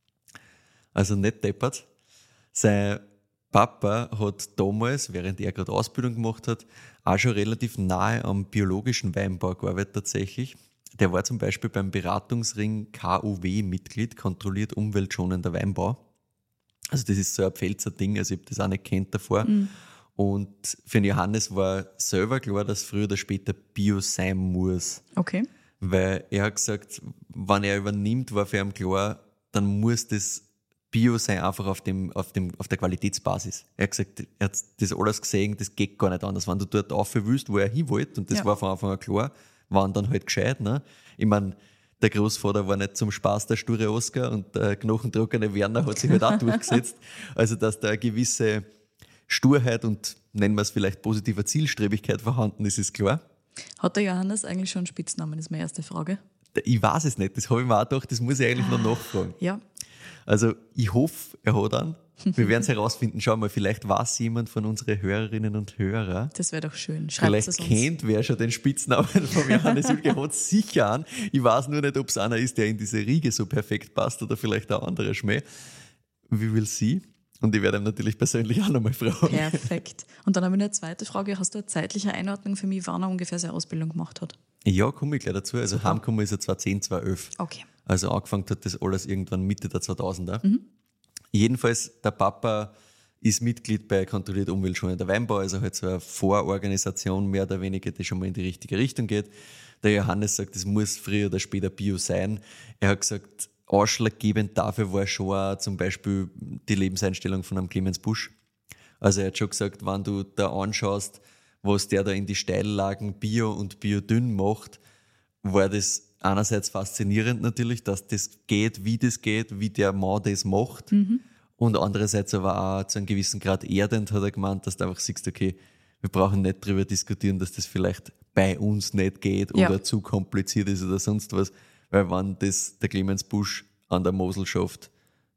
Also nicht deppert. Sein Papa hat damals, während er gerade Ausbildung gemacht hat, auch schon relativ nahe am biologischen Weinbau gearbeitet tatsächlich. Der war zum Beispiel beim Beratungsring KUW Mitglied, kontrolliert umweltschonender Weinbau. Also das ist so ein Pfälzer Ding, also ich habe das auch nicht kennt davor. Und für den Johannes war selber klar, dass früher oder später Bio sein muss. okay. Weil er hat gesagt, wenn er übernimmt, war für ihn klar, dann muss das Bio sein, einfach auf der Qualitätsbasis. Er hat gesagt, er hat das alles gesehen, das geht gar nicht anders. Wenn du dort rauf willst, wo er hin wollte, und das war von Anfang an klar, waren dann halt gescheit. Ne? Ich meine, der Großvater war nicht zum Spaß der sture Oscar und der knochentrockene Werner hat sich halt auch durchgesetzt. Also, dass da eine gewisse Sturheit und, nennen wir es vielleicht, positive Zielstrebigkeit vorhanden ist, ist klar. Hat der Johannes eigentlich schon einen Spitznamen? Das ist meine erste Frage. Ich weiß es nicht, das habe ich mir auch gedacht, das muss ich eigentlich noch nachfragen. Ja. Also ich hoffe, er hat einen. Wir werden es herausfinden. Schau mal, vielleicht weiß jemand von unseren Hörerinnen und Hörern. Das wäre doch schön. Schreibt vielleicht es uns. kennt wer schon den Spitznamen von Johannes Ulke, hat sicher einen. Ich weiß nur nicht, ob es einer ist, der in diese Riege so perfekt passt oder vielleicht ein anderer Schmäh. Wie will sie? Und ich werde ihm natürlich persönlich auch nochmal fragen. Perfekt. Und dann habe ich noch eine zweite Frage. Hast du eine zeitliche Einordnung für mich, wann er ungefähr seine Ausbildung gemacht hat? Ja, komme ich gleich dazu. Also heimgekommen ist er 2010, 2011. Okay. Also angefangen hat das alles irgendwann Mitte der 2000er. Jedenfalls, der Papa ist Mitglied bei Kontrolliert umweltschonender Weinbau, also halt so eine Vororganisation mehr oder weniger, die schon mal in die richtige Richtung geht. Der Johannes sagt, es muss früher oder später Bio sein. Er hat gesagt, ausschlaggebend dafür war schon auch zum Beispiel die Lebenseinstellung von einem Clemens Busch. Also er hat schon gesagt, wenn du da anschaust, was der da in die Steillagen Bio und Biodünn macht, war das einerseits faszinierend natürlich, dass das geht, wie der Mann das macht. Und andererseits aber auch zu einem gewissen Grad erdend, hat er gemeint, dass du einfach siehst, okay, wir brauchen nicht darüber diskutieren, dass das vielleicht bei uns nicht geht oder zu kompliziert ist oder sonst was. Weil wenn das der Clemens Busch an der Mosel schafft,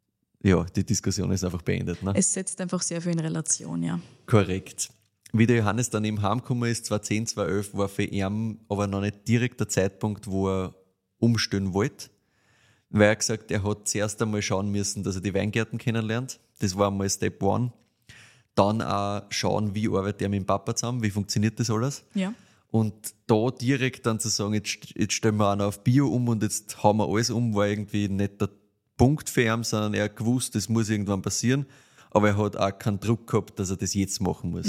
ja, die Diskussion ist einfach beendet. Ne? Es setzt einfach sehr viel in Relation, ja. Korrekt. Wie der Johannes dann eben heimgekommen ist, 2010, 2011, war für ihn aber noch nicht direkt der Zeitpunkt, wo er umstellen wollte. Weil er gesagt, er hat zuerst einmal schauen müssen, dass er die Weingärten kennenlernt. Das war einmal Step One. Dann auch schauen, wie arbeitet er mit dem Papa zusammen, wie funktioniert das alles. Ja. Und da direkt dann zu sagen, jetzt stellen wir auch noch auf Bio um und jetzt hauen wir alles um, war irgendwie nicht der Punkt für ihn, sondern er hat gewusst, das muss irgendwann passieren. Aber er hat auch keinen Druck gehabt, dass er das jetzt machen muss.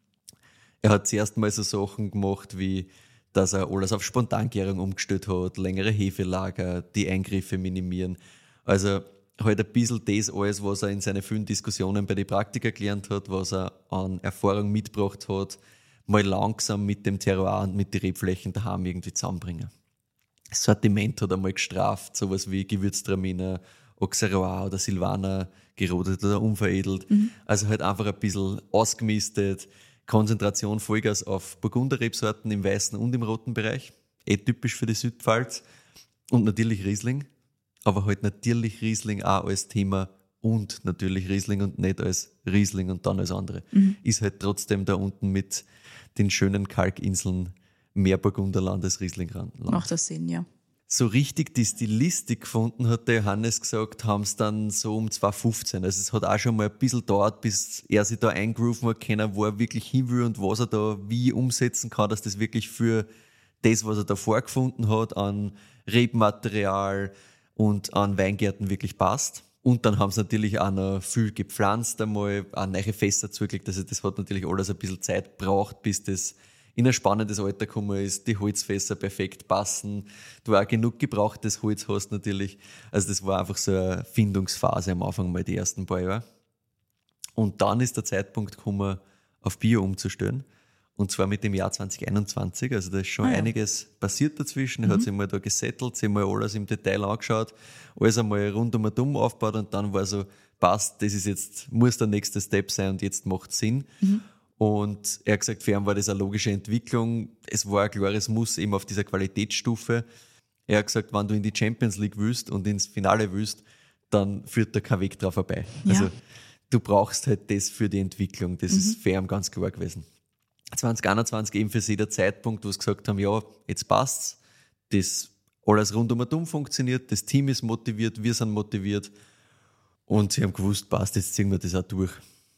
Er hat zuerst mal so Sachen gemacht, wie dass er alles auf Spontangärung umgestellt hat, längere Hefelager, die Eingriffe minimieren. Also halt ein bisschen das alles, was er in seinen vielen Diskussionen bei den Praktika gelernt hat, was er an Erfahrung mitgebracht hat, mal langsam mit dem Terroir und mit den Rebflächen daheim irgendwie zusammenbringen. Das Sortiment hat er mal gestraft, sowas wie Gewürztraminer, Auxerrois oder Silvaner gerodet oder unveredelt. Also halt einfach ein bisschen ausgemistet, Konzentration Vollgas auf Burgunderrebsorten im weißen und im roten Bereich. Typisch für die Südpfalz. Und natürlich Riesling. Aber halt natürlich Riesling auch als Thema und natürlich Riesling und nicht als Riesling und dann als andere. Ist halt trotzdem da unten mit den schönen Kalkinseln mehr Burgunderland als Rieslingland. Macht das Sinn, ja. So richtig die Stilistik gefunden, hat der Johannes gesagt, haben es dann so um 2015. Also es hat auch schon mal ein bisschen gedauert, bis er sich da eingrooven hat können, wo er wirklich hin will und was er da wie umsetzen kann, dass das wirklich für das, was er da vorgefunden hat, an Rebmaterial und an Weingärten wirklich passt. Und dann haben sie natürlich auch noch viel gepflanzt einmal, auch neue Fässer zugelegt. Also das hat natürlich alles ein bisschen Zeit gebraucht, bis das in ein spannendes Alter gekommen ist, die Holzfässer perfekt passen, du auch genug gebrauchtes Holz hast natürlich. Also das war einfach so eine Findungsphase am Anfang mal die ersten paar Jahre. Und dann ist der Zeitpunkt gekommen, auf Bio umzustellen. Und zwar mit dem Jahr 2021. Also da ist schon einiges passiert dazwischen. Er hat sich mal da gesettelt, sich mal alles im Detail angeschaut, alles einmal rundum und dumm aufgebaut und dann war so, passt, das ist jetzt, muss der nächste Step sein und jetzt macht Sinn. Und er hat gesagt, für ihn war das eine logische Entwicklung. Es war ein klares Muss eben auf dieser Qualitätsstufe. Er hat gesagt, wenn du in die Champions League willst und ins Finale willst, dann führt da kein Weg drauf vorbei. Ja. Also du brauchst halt das für die Entwicklung. Das ist für ihn ganz klar gewesen. 2021 eben für sie der Zeitpunkt, wo sie gesagt haben, ja, jetzt passt's. Das alles rundum und um funktioniert, das Team ist motiviert, wir sind motiviert. Und sie haben gewusst, passt, jetzt ziehen wir das auch durch.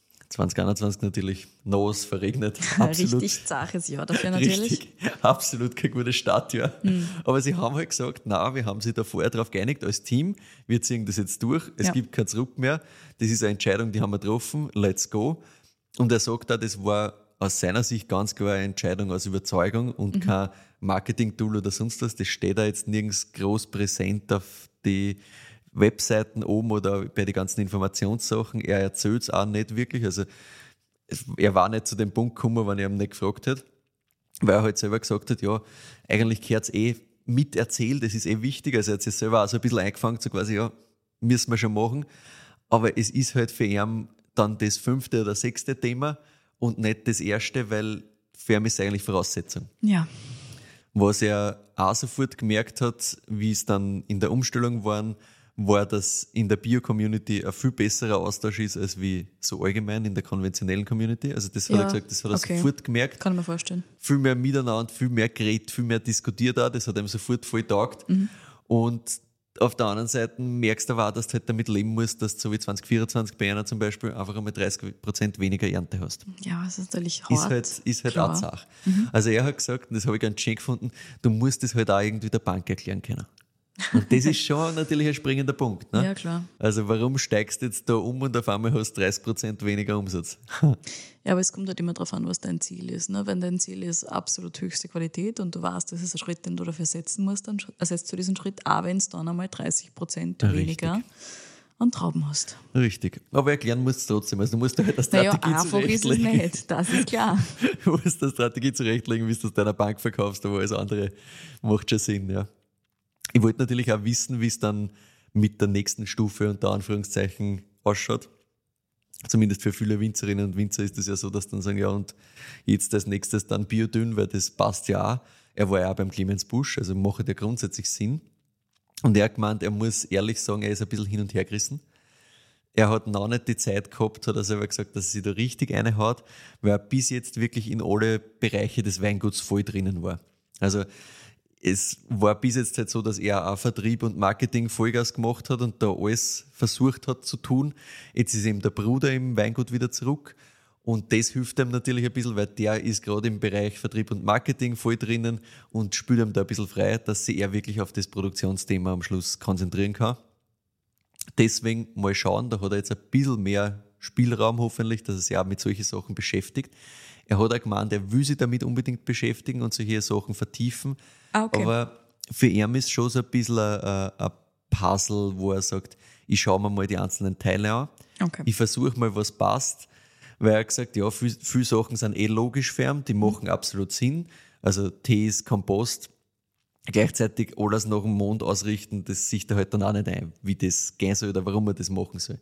2021 natürlich nass, verregnet. Absolut. Richtig zaches Jahr dafür natürlich. Richtig, absolut kein gutes Startjahr. Aber sie haben halt gesagt, na, wir haben sich da vorher darauf geeinigt als Team, wir ziehen das jetzt durch, es gibt kein Zurück mehr. Das ist eine Entscheidung, die haben wir getroffen, let's go. Und er sagt auch, das war aus seiner Sicht ganz klar eine Entscheidung aus Überzeugung und kein Marketing-Tool oder sonst was. Das steht da jetzt nirgends groß präsent auf die Webseiten oben oder bei den ganzen Informationssachen. Er erzählt es auch nicht wirklich. Also er war nicht zu dem Punkt gekommen, wenn ich ihn nicht gefragt hätte, weil er halt selber gesagt hat, ja, eigentlich gehört es miterzählt, das ist wichtig. Also er hat sich selber auch so ein bisschen eingefangen, so quasi, ja, müssen wir schon machen. Aber es ist halt für ihn dann das 5. oder 6. Thema und nicht das 1., weil für ihn ist es eigentlich Voraussetzung. Ja. Was er auch sofort gemerkt hat, wie es dann in der Umstellung war, dass in der Bio-Community ein viel besserer Austausch ist, als wie so allgemein in der konventionellen Community. Also das hat er gesagt, das hat er sofort gemerkt. Kann ich mir vorstellen. Viel mehr miteinander, viel mehr geredet, viel mehr diskutiert auch. Das hat ihm sofort voll getaugt. Und auf der anderen Seite merkst du aber auch, dass du halt damit leben musst, dass du so wie 2024 bei einer zum Beispiel einfach einmal 30% weniger Ernte hast. Ja, das ist natürlich hart. Ist halt auch Sache. Also er hat gesagt, und das habe ich ganz schön gefunden, du musst das halt auch irgendwie der Bank erklären können. Und das ist schon natürlich ein springender Punkt. Ne? Ja, klar. Also warum steigst du jetzt da um und auf einmal hast 30% weniger Umsatz? Ja, aber es kommt halt immer darauf an, was dein Ziel ist. Ne? Wenn dein Ziel ist absolut höchste Qualität und du weißt, das ist ein Schritt, den du dafür setzen musst, dann ersetzt du diesen Schritt, auch wenn es dann einmal 30% weniger an Trauben hast. Richtig. Aber erklären musst du trotzdem. Also du musst da halt eine Strategie einfach ist es nicht, das ist klar. Du musst eine Strategie zurechtlegen, wie du es deiner Bank verkaufst, aber alles andere macht schon Sinn, ja. Ich wollte natürlich auch wissen, wie es dann mit der nächsten Stufe unter Anführungszeichen ausschaut. Zumindest für viele Winzerinnen und Winzer ist es ja so, dass dann sagen, ja, und jetzt als nächstes dann Biodünn, weil das passt ja auch. Er war ja auch beim Clemens Busch, also macht ja grundsätzlich Sinn. Und er hat gemeint, er muss ehrlich sagen, er ist ein bisschen hin und her gerissen. Er hat noch nicht die Zeit gehabt, hat er selber gesagt, dass er sich da richtig reinhaut, weil er bis jetzt wirklich in alle Bereiche des Weinguts voll drinnen war. Also es war bis jetzt halt so, dass er auch Vertrieb und Marketing Vollgas gemacht hat und da alles versucht hat zu tun. Jetzt ist eben der Bruder im Weingut wieder zurück und das hilft ihm natürlich ein bisschen, weil der ist gerade im Bereich Vertrieb und Marketing voll drinnen und spürt ihm da ein bisschen frei, dass sich er wirklich auf das Produktionsthema am Schluss konzentrieren kann. Deswegen mal schauen, da hat er jetzt ein bisschen mehr Spielraum hoffentlich, dass er sich auch mit solchen Sachen beschäftigt. Er hat auch gemeint, er will sich damit unbedingt beschäftigen und solche Sachen vertiefen. Okay. Aber für ihn ist schon so ein bisschen ein Puzzle, wo er sagt, ich schaue mir mal die einzelnen Teile an. Okay. Ich versuche mal, was passt. Weil er hat gesagt, ja, viele Sachen sind logisch für ihn, die machen absolut Sinn. Also Tees, Kompost, gleichzeitig alles nach dem Mond ausrichten, das sieht er halt dann auch nicht ein, wie das gehen soll oder warum er das machen soll.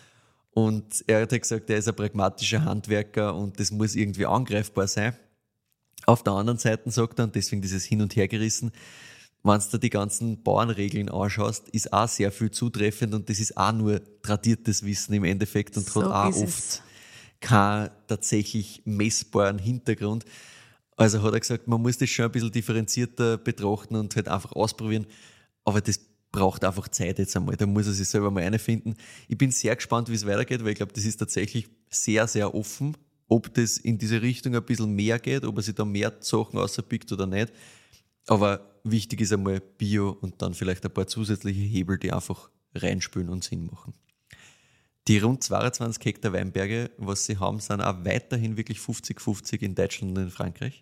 Und er hat halt gesagt, er ist ein pragmatischer Handwerker und das muss irgendwie angreifbar sein. Auf der anderen Seite sagt er, und deswegen dieses Hin- und Hergerissen, wenn du dir die ganzen Bauernregeln anschaust, ist auch sehr viel zutreffend und das ist auch nur tradiertes Wissen im Endeffekt und so hat auch oft keinen tatsächlich messbaren Hintergrund. Also hat er gesagt, man muss das schon ein bisschen differenzierter betrachten und halt einfach ausprobieren, aber das braucht einfach Zeit jetzt einmal, da muss er sich selber mal reinfinden. Ich bin sehr gespannt, wie es weitergeht, weil ich glaube, das ist tatsächlich sehr, sehr offen, ob das in diese Richtung ein bisschen mehr geht, ob er sich da mehr Sachen rauspickt oder nicht. Aber wichtig ist einmal Bio und dann vielleicht ein paar zusätzliche Hebel, die einfach reinspülen und Sinn machen. Die rund 22 Hektar Weinberge, was sie haben, sind auch weiterhin wirklich 50-50 in Deutschland und in Frankreich.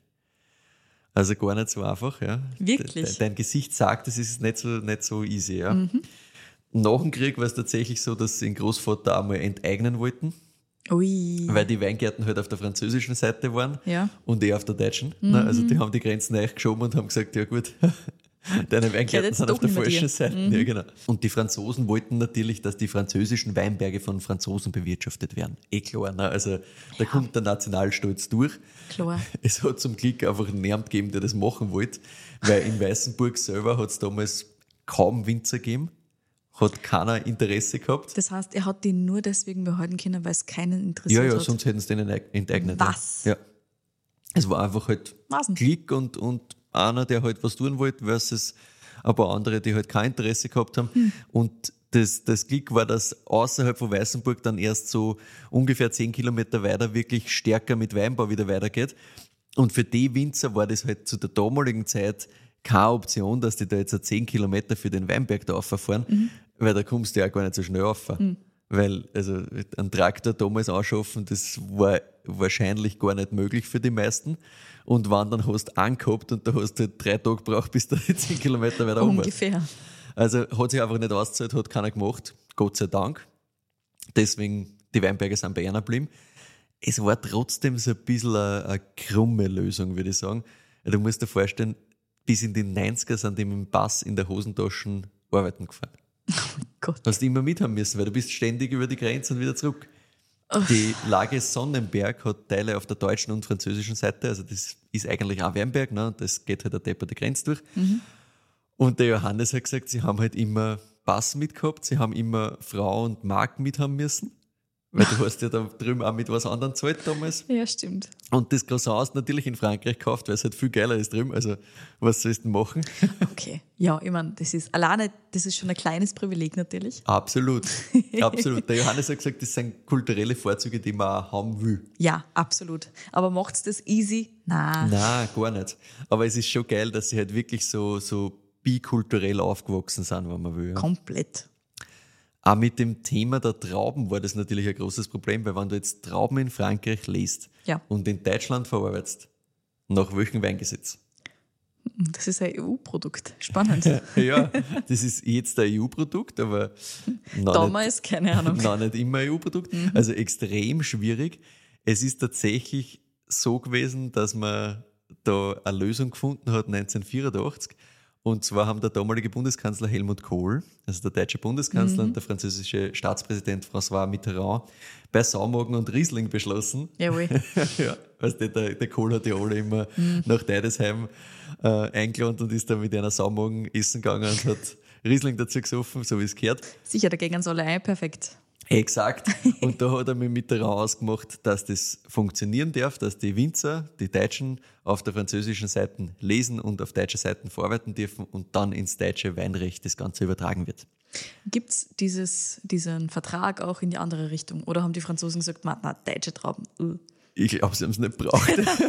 Also gar nicht so einfach, ja. Wirklich? Dein Gesicht sagt, es ist nicht so easy, ja. Nach dem Krieg war es tatsächlich so, dass sie den Großvater einmal enteignen wollten. Ui. Weil die Weingärten halt auf der französischen Seite waren und auf der deutschen. Also die haben die Grenzen geschoben und haben gesagt, ja gut, deine Weingärten sind auf der falschen Seite. Ja, genau. Und die Franzosen wollten natürlich, dass die französischen Weinberge von Franzosen bewirtschaftet werden. Klar, ne? Also da kommt der Nationalstolz durch. Klar. Es hat zum Glück einfach niemand gegeben, der das machen wollte, weil in Weißenburg selber hat es damals kaum Winzer gegeben. Hat keiner Interesse gehabt. Das heißt, er hat die nur deswegen behalten können, weil es keinen interessiert hat? Ja, sonst hätten sie denen enteignet. Was? Ja. Es war einfach halt Klick und einer, der halt was tun wollte, versus ein paar andere, die halt kein Interesse gehabt haben. Und das Glück war, dass außerhalb von Weißenburg dann erst so ungefähr 10 Kilometer weiter wirklich stärker mit Weinbau wieder weitergeht. Und für die Winzer war das halt zu der damaligen Zeit keine Option, dass die da jetzt 10 Kilometer für den Weinberg da rauffahren, weil da kommst du ja gar nicht so schnell rauf. Weil weil also einen Traktor damals anschaffen, das war wahrscheinlich gar nicht möglich für die meisten. Und wenn dann hast du angehabt und da hast du halt 3 Tage gebraucht, bis du 10 Kilometer weiter rum warst. Ungefähr. Also hat sich einfach nicht ausgezahlt, hat keiner gemacht, Gott sei Dank. Deswegen, die Weinberge sind bei einer geblieben. Es war trotzdem so ein bisschen eine krumme Lösung, würde ich sagen. Du musst dir vorstellen, bis in die 90er sind die mit dem Pass in der Hosentasche arbeiten gefahren. Oh Gott. Hast du immer mithaben müssen, weil du bist ständig über die Grenze und wieder zurück. Die Lage Sonnenberg hat Teile auf der deutschen und französischen Seite, also das ist eigentlich auch Weinberg, ne? Und das geht halt eine depperte Grenze durch. Und der Johannes hat gesagt, sie haben halt immer Pass mitgehabt, sie haben immer Frau und Mark mithaben müssen, weil du hast ja da drüben auch mit was anderem gezahlt damals. Ja, stimmt. Und das Croissant hast du natürlich in Frankreich gekauft, weil es halt viel geiler ist drüben, also was sollst du denn machen? Okay. Ja, ich meine, das ist schon ein kleines Privileg natürlich. Absolut, absolut. Der Johannes hat gesagt, das sind kulturelle Vorzüge, die man auch haben will. Ja, absolut. Aber macht's das easy? Nein. Nein, gar nicht. Aber es ist schon geil, dass sie halt wirklich so bikulturell aufgewachsen sind, wenn man will. Ja. Komplett. Auch mit dem Thema der Trauben war das natürlich ein großes Problem, weil wenn du jetzt Trauben in Frankreich liest Ja. und in Deutschland verarbeitest, nach welchem Weingesetz? Das ist ein EU-Produkt. Spannend. Ja, das ist jetzt ein EU-Produkt, aber Damals, keine Ahnung. noch nicht immer ein EU-Produkt. Also extrem schwierig. Es ist tatsächlich so gewesen, dass man da eine Lösung gefunden hat 1984. Und zwar haben der damalige Bundeskanzler Helmut Kohl, also der deutsche Bundeskanzler und der französische Staatspräsident François Mitterrand bei Saumagen und Riesling beschlossen. Jawohl. Ja, weißt du, der Kohl hat ja alle immer nach Deidesheim eingeladen und ist dann mit einer Saumagen essen gegangen und hat Riesling dazu gesoffen, so wie es gehört. Sicher, da gehen uns alle ein. Perfekt. Exakt. Und da hat er mit Mitterrand ausgemacht, dass das funktionieren darf, dass die Winzer, die Deutschen, auf der französischen Seite lesen und auf deutscher Seite verarbeiten dürfen und dann ins deutsche Weinrecht das Ganze übertragen wird. Gibt es diesen Vertrag auch in die andere Richtung? Oder haben die Franzosen gesagt, na, deutsche Trauben? Ich glaube, sie haben es nicht braucht.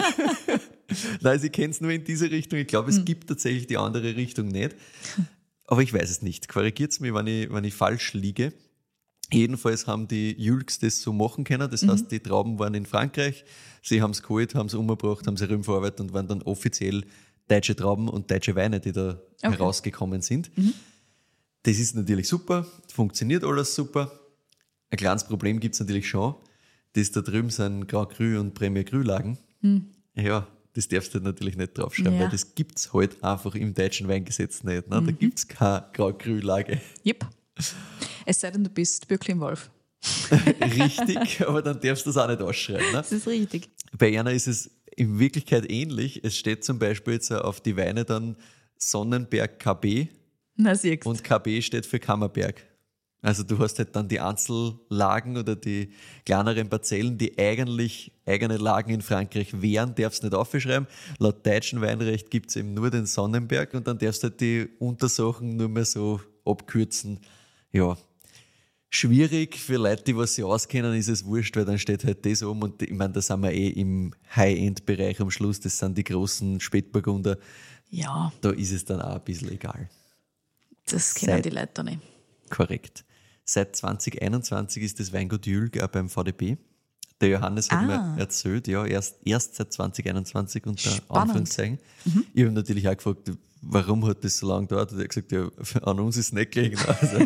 Nein, sie kennen es nur in diese Richtung. Ich glaube, es gibt tatsächlich die andere Richtung nicht. Aber ich weiß es nicht. Korrigiert es mich, wenn ich falsch liege. Jedenfalls haben die Jülks das so machen können. Das heißt, die Trauben waren in Frankreich, sie haben es geholt, haben es umgebracht, haben sie rüberverarbeitet und waren dann offiziell deutsche Trauben und deutsche Weine, die da herausgekommen sind. Das ist natürlich super, funktioniert alles super. Ein kleines Problem gibt es natürlich schon, dass da drüben sind Grand Cru und Premier Cru Lagen. Ja, das darfst du natürlich nicht draufschreiben, weil das gibt es halt einfach im deutschen Weingesetz nicht. Ne? Da gibt es keine Grand Cru Lage. Yep. Es sei denn, du bist Böcklin-Wolf. Richtig, aber dann darfst du das auch nicht ausschreiben. Ne? Das ist richtig. Bei einer ist es in Wirklichkeit ähnlich. Es steht zum Beispiel jetzt auf die Weine dann Sonnenberg KB Na, siehst. und KB steht für Kammerberg. Also du hast halt dann die Einzellagen oder die kleineren Parzellen, die eigentlich eigene Lagen in Frankreich wären, darfst du nicht aufschreiben. Laut deutschem Weinrecht gibt es eben nur den Sonnenberg und dann darfst du halt die Untersachen nur mehr so abkürzen. Ja, schwierig für Leute, die was sie auskennen, ist es wurscht, weil dann steht halt das oben und ich meine, da sind wir im High-End-Bereich am Schluss, das sind die großen Spätburgunder. Ja, Da ist es dann auch ein bisschen egal. das kennen die Leute nicht. Korrekt. Seit 2021 ist das Weingut Jülg auch beim VDP. Der Johannes hat mir erzählt, ja, erst seit 2021 unter Anführungszeichen. Ich habe natürlich auch gefragt, warum hat das so lange gedauert? Und er hat gesagt, ja, an uns ist es nicht gelegen. Also,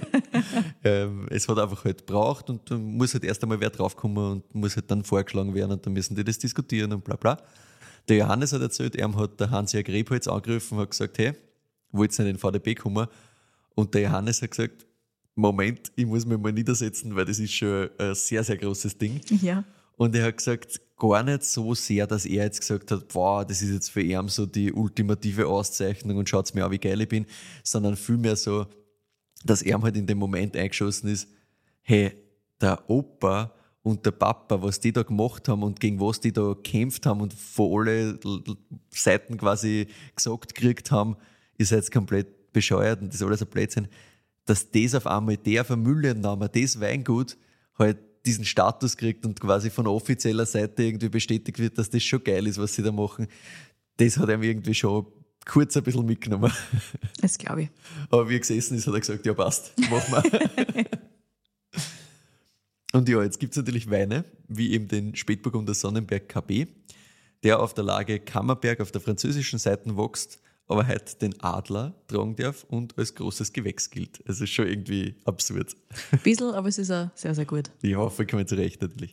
es hat einfach halt gebraucht und dann muss halt erst einmal wer draufkommen und muss halt dann vorgeschlagen werden und dann müssen die das diskutieren und bla bla. Der Johannes hat erzählt, er hat der Hans-Jörg Rebholz angerufen und hat gesagt, hey, wollt ihr nicht in den VDP kommen? Und der Johannes hat gesagt, Moment, ich muss mich mal niedersetzen, weil das ist schon ein sehr, sehr großes Ding. Ja. Und er hat gesagt, gar nicht so sehr, dass er jetzt gesagt hat, boah, das ist jetzt für ihn so die ultimative Auszeichnung und schaut's mir an, wie geil ich bin, sondern vielmehr so, dass er halt in dem Moment eingeschossen ist, hey, der Opa und der Papa, was die da gemacht haben und gegen was die da gekämpft haben und von alle Seiten quasi gesagt gekriegt haben, ist jetzt komplett bescheuert und das ist alles ein Blödsinn, dass das auf einmal der Familienname, das Weingut halt diesen Status kriegt und quasi von offizieller Seite irgendwie bestätigt wird, dass das schon geil ist, was sie da machen. Das hat ihm irgendwie schon kurz ein bisschen mitgenommen. Das glaube ich. Aber wie er gesessen ist, hat er gesagt, ja passt, machen wir. Und ja, jetzt gibt es natürlich Weine, wie eben den Spätburgunder Sonnenberg KB, der auf der Lage Kammerberg auf der französischen Seite wächst, aber halt den Adler tragen darf und als großes Gewächs gilt. Also ist schon irgendwie absurd. Ein bisschen, aber es ist auch sehr, sehr gut. Ja, vollkommen zu Recht natürlich.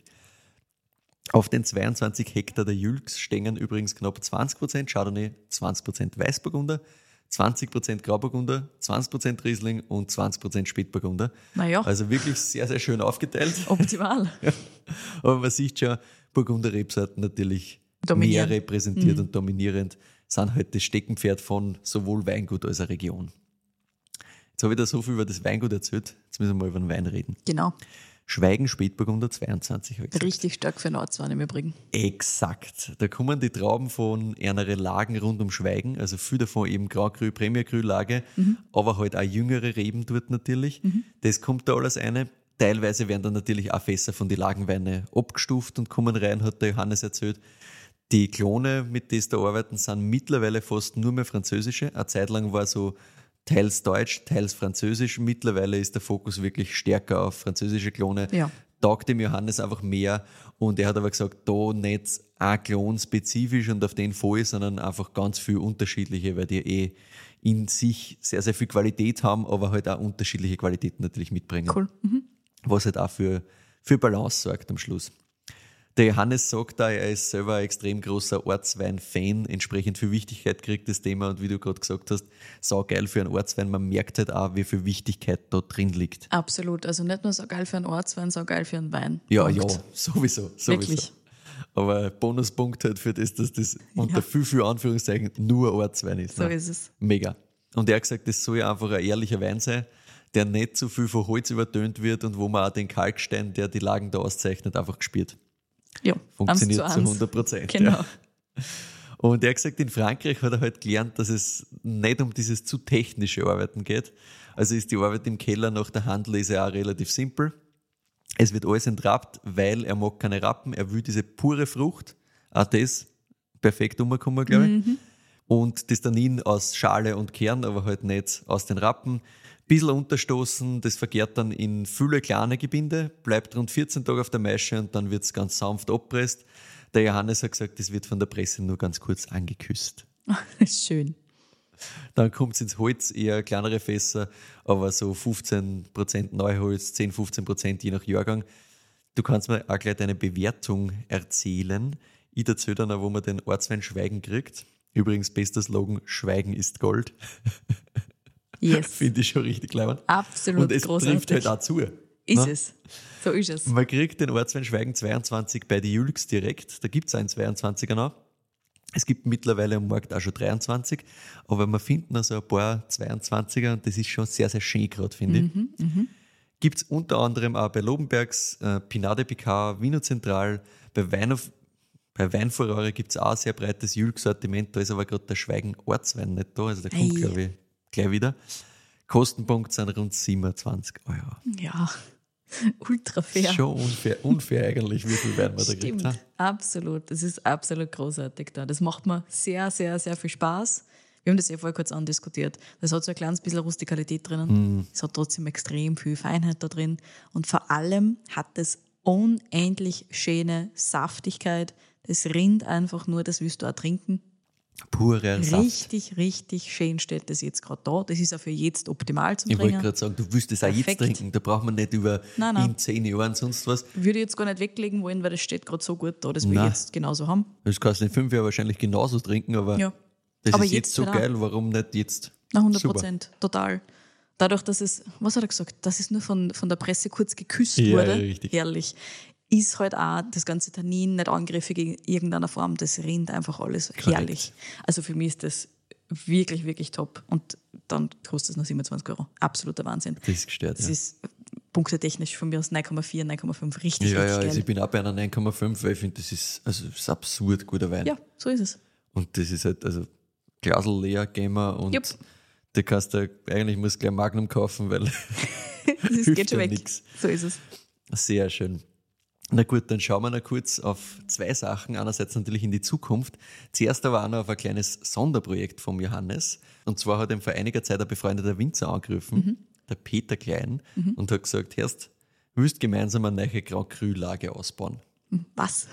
Auf den 22 Hektar der Jülks stehen übrigens knapp 20% Chardonnay, 20% Weißburgunder, 20% Grauburgunder, 20% Riesling und 20% Spätburgunder. Naja, Also wirklich sehr, sehr schön aufgeteilt. optimal. Aber man sieht schon, Burgunder Rebsorten natürlich Dominieren. mehr repräsentiert und dominierend, sind halt das Steckenpferd von sowohl Weingut als auch Region. Jetzt habe ich da so viel über das Weingut erzählt, jetzt müssen wir mal über den Wein reden. Genau. Schweigen Spätburgunder 22. habe ich gesagt. Richtig stark für einen Ortswein im Übrigen. Exakt. Da kommen die Trauben von einer Lagen rund um Schweigen, also viel davon eben Grand Cru, Premier Cru Lage, aber halt auch jüngere Reben dort natürlich. Das kommt da alles rein. Teilweise werden dann natürlich auch Fässer von den Lagenweine abgestuft und kommen rein, hat der Johannes erzählt. Die Klone, mit denen sie da arbeiten, sind mittlerweile fast nur mehr französische. Eine Zeit lang war so teils deutsch, teils französisch. Mittlerweile ist der Fokus wirklich stärker auf französische Klone. Ja. Taugt dem Johannes einfach mehr. Und er hat aber gesagt, da nicht ein Klon spezifisch und auf den voll, sondern einfach ganz viel unterschiedliche, weil die in sich sehr, sehr viel Qualität haben, aber halt auch unterschiedliche Qualitäten natürlich mitbringen. Cool. Was halt auch für Balance sorgt am Schluss. Der Johannes sagt da, er ist selber ein extrem großer Ortswein-Fan, entsprechend viel Wichtigkeit kriegt das Thema und wie du gerade gesagt hast, saugeil für einen Ortswein. Man merkt halt auch, wie viel Wichtigkeit da drin liegt. Absolut. Also nicht nur so geil für einen Ortswein, so geil für einen Wein. Ja, Punkt. ja, sowieso. Wirklich. Aber Bonuspunkt halt für das, dass das unter viel Anführungszeichen nur Ortswein ist. So Ne? ist es. Mega. Und er hat gesagt, das soll ja einfach ein ehrlicher Wein sein, der nicht zu viel von Holz übertönt wird und wo man auch den Kalkstein, der die Lagen da auszeichnet, einfach gespürt. Ja, Funktioniert 1 zu zu 1. 100%. Genau. Ja. Und er hat gesagt, in Frankreich hat er halt gelernt, dass es nicht um dieses zu technische Arbeiten geht. Also ist die Arbeit im Keller nach der Handel ist ja auch relativ simpel. Es wird alles entrappt, weil er mag keine Rappen, er will diese pure Frucht. Auch das perfekt umgekommen, glaube ich. Und das Tannin aus Schale und Kern, aber halt nicht aus den Rappen. Bisschen unterstoßen, das vergärt dann in viele kleine Gebinde, bleibt rund 14 Tage auf der Maische und dann wird es ganz sanft abpresst. Der Johannes hat gesagt, das wird von der Presse nur ganz kurz angeküsst. Schön. Dann kommt es ins Holz, eher kleinere Fässer, aber so 15% Neuholz, 10-15% je nach Jahrgang. Du kannst mir auch gleich deine Bewertung erzählen. Ich erzähle dann auch, wo man den Ortswein Schweigen kriegt. Übrigens, bester Slogan, Schweigen ist Gold. Yes. Finde ich schon richtig leibend. Absolut Und es großartig. trifft halt auch zu. Ist ne? es. So ist es. Man kriegt den Ortswein Schweigen 22 bei die Jülks direkt. Da gibt es einen 22er noch. Es gibt mittlerweile am Markt auch schon 23, aber man findet noch so ein paar 22er und das ist schon sehr, sehr schön gerade, finde ich. Gibt es unter anderem auch bei Lobenbergs, Pinat de Picard, Vino Central, bei Weinfurore gibt es auch ein sehr breites Jülk-Sortiment, da ist aber gerade der Schweigen Ortswein nicht da, also der kommt, Ei. glaube ich, gleich wieder. Kostenpunkt sind rund 27 €. Ja, ultra fair. Schon unfair eigentlich, wie viel Wein man da kriegt. Stimmt, Ne? absolut. Das ist absolut großartig da. Das macht mir sehr, sehr, sehr viel Spaß. Wir haben das ja vorher kurz andiskutiert. Das hat so ein kleines bisschen Rustikalität drinnen. Es hat trotzdem extrem viel Feinheit da drin. Und vor allem hat es unendlich schöne Saftigkeit. Das rinnt einfach nur, das willst du auch trinken. Purer Saft. Richtig, richtig schön steht das jetzt gerade da. Das ist auch für jetzt optimal zum Ich wollte Trinken. gerade sagen, du willst es auch jetzt Perfekt. trinken. Da braucht man nicht über Nein. in 10 Jahren sonst was. Würde ich jetzt gar nicht weglegen wollen, weil das steht gerade so gut da. Das will ich Nein. jetzt genauso haben. Das kannst du in 5 Jahren wahrscheinlich genauso trinken, aber Ja. das Aber ist jetzt so jetzt halt auch. geil, warum nicht jetzt? Na, Super. 100%, total. Dadurch, dass es, was hat er gesagt, dass es nur von der Presse kurz geküsst Ja, wurde, ja, richtig. herrlich, ist halt auch das ganze Tannin nicht angriffig in irgendeiner Form, das rinnt einfach alles herrlich. Also für mich ist das wirklich, wirklich top. Und dann kostet es noch 27 €. Absoluter Wahnsinn. Das ist gestört. Das Ja, ist punktetechnisch von mir aus 9,4, 9,5 richtig, ja, richtig also geil. ich bin auch bei einer 9,5, weil ich finde, das ist absurd guter Wein. Ja, so ist es. Und das ist halt, also Glasl leer gehen wir und Jupp. du kannst da, eigentlich musst du gleich Magnum kaufen, weil Das hilft geht schon ja weg. nix. So ist es. Sehr schön. Na gut, dann schauen wir noch kurz auf 2 Sachen. Einerseits natürlich in die Zukunft. Zuerst aber auch noch auf ein kleines Sonderprojekt vom Johannes. Und zwar hat ihm vor einiger Zeit ein befreundeter Winzer angerufen, der Peter Klein, und hat gesagt, Herrst, willst gemeinsam eine neue Grand Cru-Lage ausbauen. Was?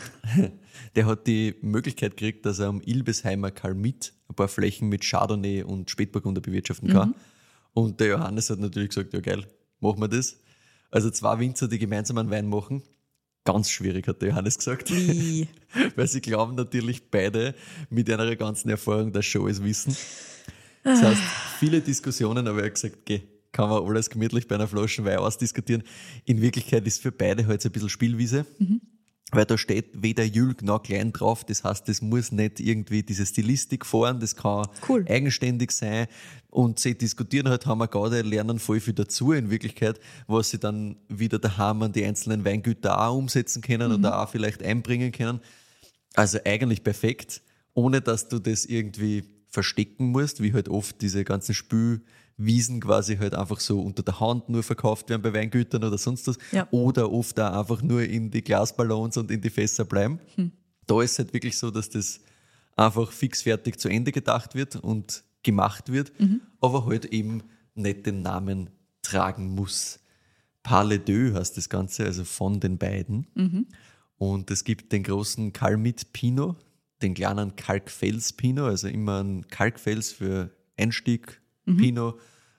Der hat die Möglichkeit gekriegt, dass er am Ilbesheimer Kalmit ein paar Flächen mit Chardonnay und Spätburgunder bewirtschaften kann. Und der Johannes hat natürlich gesagt, ja geil, machen wir das. Also 2 Winzer, die gemeinsam einen Wein machen. Ganz schwierig, hat der Johannes gesagt. Wie? Weil sie glauben natürlich beide mit einer ganzen Erfahrung, dass schon alles wissen. Das heißt, viele Diskussionen, aber er hat gesagt, kann man alles gemütlich bei einer Flasche Wein ausdiskutieren. In Wirklichkeit ist für beide halt so ein bisschen Spielwiese. Weil da steht weder Jülg noch klein drauf. Das heißt, das muss nicht irgendwie diese Stilistik fahren. Das kann eigenständig sein. Und sie diskutieren halt, haben wir gerade, lernen voll viel dazu in Wirklichkeit, was sie dann wieder daheim an die einzelnen Weingüter auch umsetzen können oder auch vielleicht einbringen können. Also eigentlich perfekt, ohne dass du das irgendwie verstecken musst, wie halt oft diese ganzen Spülwiesen quasi halt einfach so unter der Hand nur verkauft werden bei Weingütern oder sonst was. Ja. Oder oft auch einfach nur in die Glasballons und in die Fässer bleiben. Da ist es halt wirklich so, dass das einfach fixfertig zu Ende gedacht wird und gemacht wird, aber halt eben nicht den Namen tragen muss. Par les deux heißt das Ganze, also von den beiden. Und es gibt den großen Kalmit Pinot, den kleinen Kalkfels Pinot, also immer ein Kalkfels für Einstieg Pinot.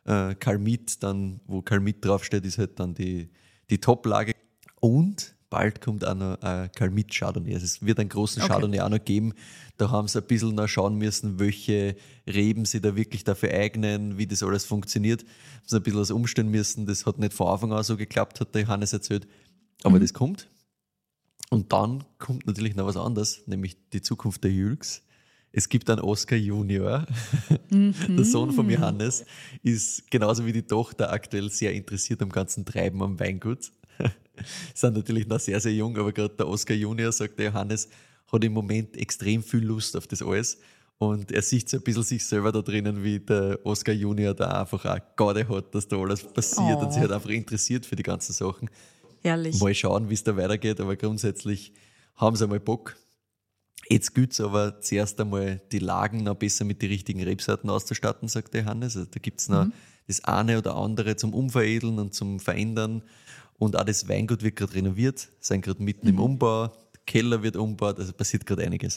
Kalmit dann, wo Kalmit draufsteht, ist halt dann die Top-Lage. Und bald kommt auch noch ein Kalmit Chardonnay. Also es wird einen großen Chardonnay auch noch geben. Da haben sie ein bisschen noch schauen müssen, welche Reben sie da wirklich dafür eignen, wie das alles funktioniert. Haben sie ein bisschen was umstellen müssen. Das hat nicht von Anfang an so geklappt, hat der Johannes erzählt. Aber das kommt. Und dann kommt natürlich noch was anderes, nämlich die Zukunft der Jülgs. Es gibt einen Oscar Junior. Der Sohn von Johannes ist genauso wie die Tochter aktuell sehr interessiert am ganzen Treiben am Weingut. Sind natürlich noch sehr, sehr jung, aber gerade der Oscar Junior, sagt der Johannes, hat im Moment extrem viel Lust auf das alles. Und er sieht so ein bisschen sich selber da drinnen, wie der Oscar Junior da einfach auch Garde hat, dass da alles passiert und sich halt einfach interessiert für die ganzen Sachen. Herrlich. Mal schauen, wie es da weitergeht, aber grundsätzlich haben sie einmal Bock. Jetzt gilt es aber zuerst einmal, die Lagen noch besser mit den richtigen Rebsorten auszustatten, sagt der Johannes. Also da gibt es noch das eine oder andere zum Umveredeln und zum Verändern. Und auch das Weingut wird gerade renoviert, sind gerade mitten im Umbau, der Keller wird umgebaut, also passiert gerade einiges.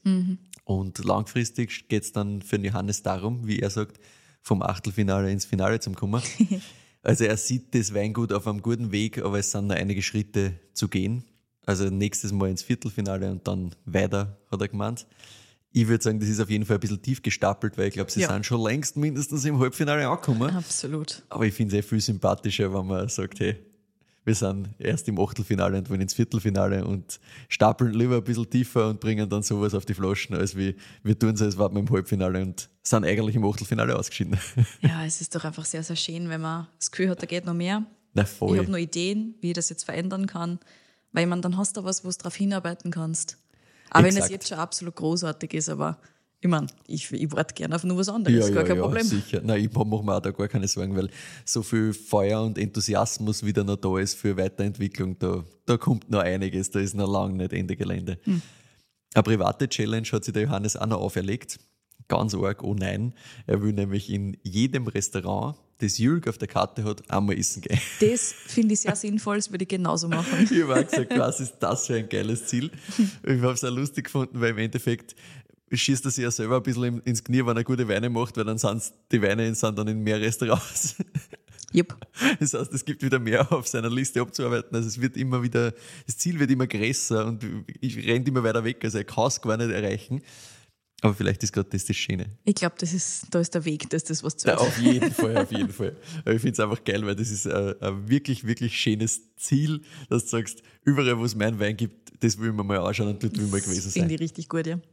Und langfristig geht es dann für den Johannes darum, wie er sagt, vom Achtelfinale ins Finale zu kommen. Also er sieht das Weingut auf einem guten Weg, aber es sind noch einige Schritte zu gehen. Also nächstes Mal ins Viertelfinale und dann weiter, hat er gemeint. Ich würde sagen, das ist auf jeden Fall ein bisschen tief gestapelt, weil ich glaube, sie sind schon längst mindestens im Halbfinale angekommen. Absolut. Aber ich finde es viel sympathischer, wenn man sagt, hey, wir sind erst im Achtelfinale und wollen ins Viertelfinale und stapeln lieber ein bisschen tiefer und bringen dann sowas auf die Flaschen, als wir tun es, als warten wir im Halbfinale und sind eigentlich im Achtelfinale ausgeschieden. Ja, es ist doch einfach sehr, sehr schön, wenn man das Gefühl hat, da geht noch mehr. Na voll. Ich habe noch Ideen, wie ich das jetzt verändern kann, weil dann hast du was, wo du darauf hinarbeiten kannst. Auch wenn es jetzt schon absolut großartig ist, aber ich meine, ich warte gerne auf nur was anderes, gar kein Problem. Sicher. Nein, ich mache mir auch da gar keine Sorgen, weil so viel Feuer und Enthusiasmus wieder noch da ist für Weiterentwicklung, da kommt noch einiges, da ist noch lange nicht Ende Gelände. Eine private Challenge hat sich der Johannes auch noch auferlegt. Ganz arg, oh nein. Er will nämlich in jedem Restaurant, das Jülg auf der Karte hat, einmal essen gehen. Das finde ich sehr sinnvoll, das würde ich genauso machen. Ich habe auch gesagt, was ist das für ein geiles Ziel? Ich habe es auch lustig gefunden, weil im Endeffekt schießt er sich ja selber ein bisschen ins Knie, wenn er gute Weine macht, weil dann sind die Weine sind dann in mehr Restaurants. Yep. Das heißt, es gibt wieder mehr auf seiner Liste abzuarbeiten. Also es wird immer wieder, das Ziel wird immer größer und ich renne immer weiter weg. Also er kann es gar nicht erreichen. Aber vielleicht ist gerade das Schöne. Ich glaube, da ist der Weg, dass das was zählt. Ja, auf jeden Fall, auf jeden Fall. Aber ich finde es einfach geil, weil das ist ein wirklich, wirklich schönes Ziel, dass du sagst, überall, wo es meinen Wein gibt, das will man mal anschauen und dort will man gewesen sein. Finde ich richtig gut, ja.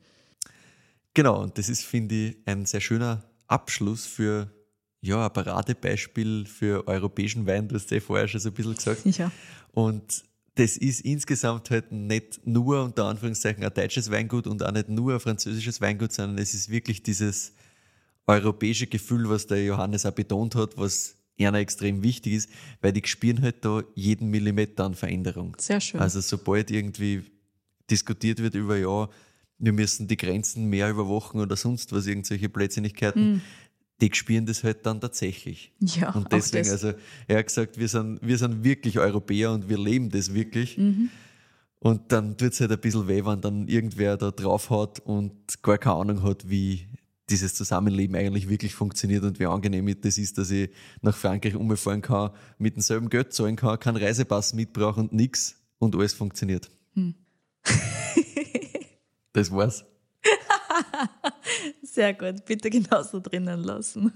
Genau, und das ist, finde ich, ein sehr schöner Abschluss für ein Paradebeispiel für europäischen Wein. Du hast vorher schon so ein bisschen gesagt. Ja. Und das ist insgesamt halt nicht nur unter Anführungszeichen ein deutsches Weingut und auch nicht nur ein französisches Weingut, sondern es ist wirklich dieses europäische Gefühl, was der Johannes auch betont hat, was einer extrem wichtig ist, weil die spüren halt da jeden Millimeter an Veränderung. Sehr schön. Also sobald irgendwie diskutiert wird über, wir müssen die Grenzen mehr überwachen oder sonst was, irgendwelche Blödsinnigkeiten, die spüren das halt dann tatsächlich. Ja, und auch deswegen, das. also er hat gesagt, wir sind wirklich Europäer und wir leben das wirklich. Und dann tut es halt ein bisschen weh, wenn dann irgendwer da drauf hat und gar keine Ahnung hat, wie dieses Zusammenleben eigentlich wirklich funktioniert und wie angenehm das ist, dass ich nach Frankreich umfahren kann, mit demselben Geld zahlen kann, keinen Reisepass mitbrauche und nichts und alles funktioniert. Das war's. Sehr gut, bitte genauso drinnen lassen.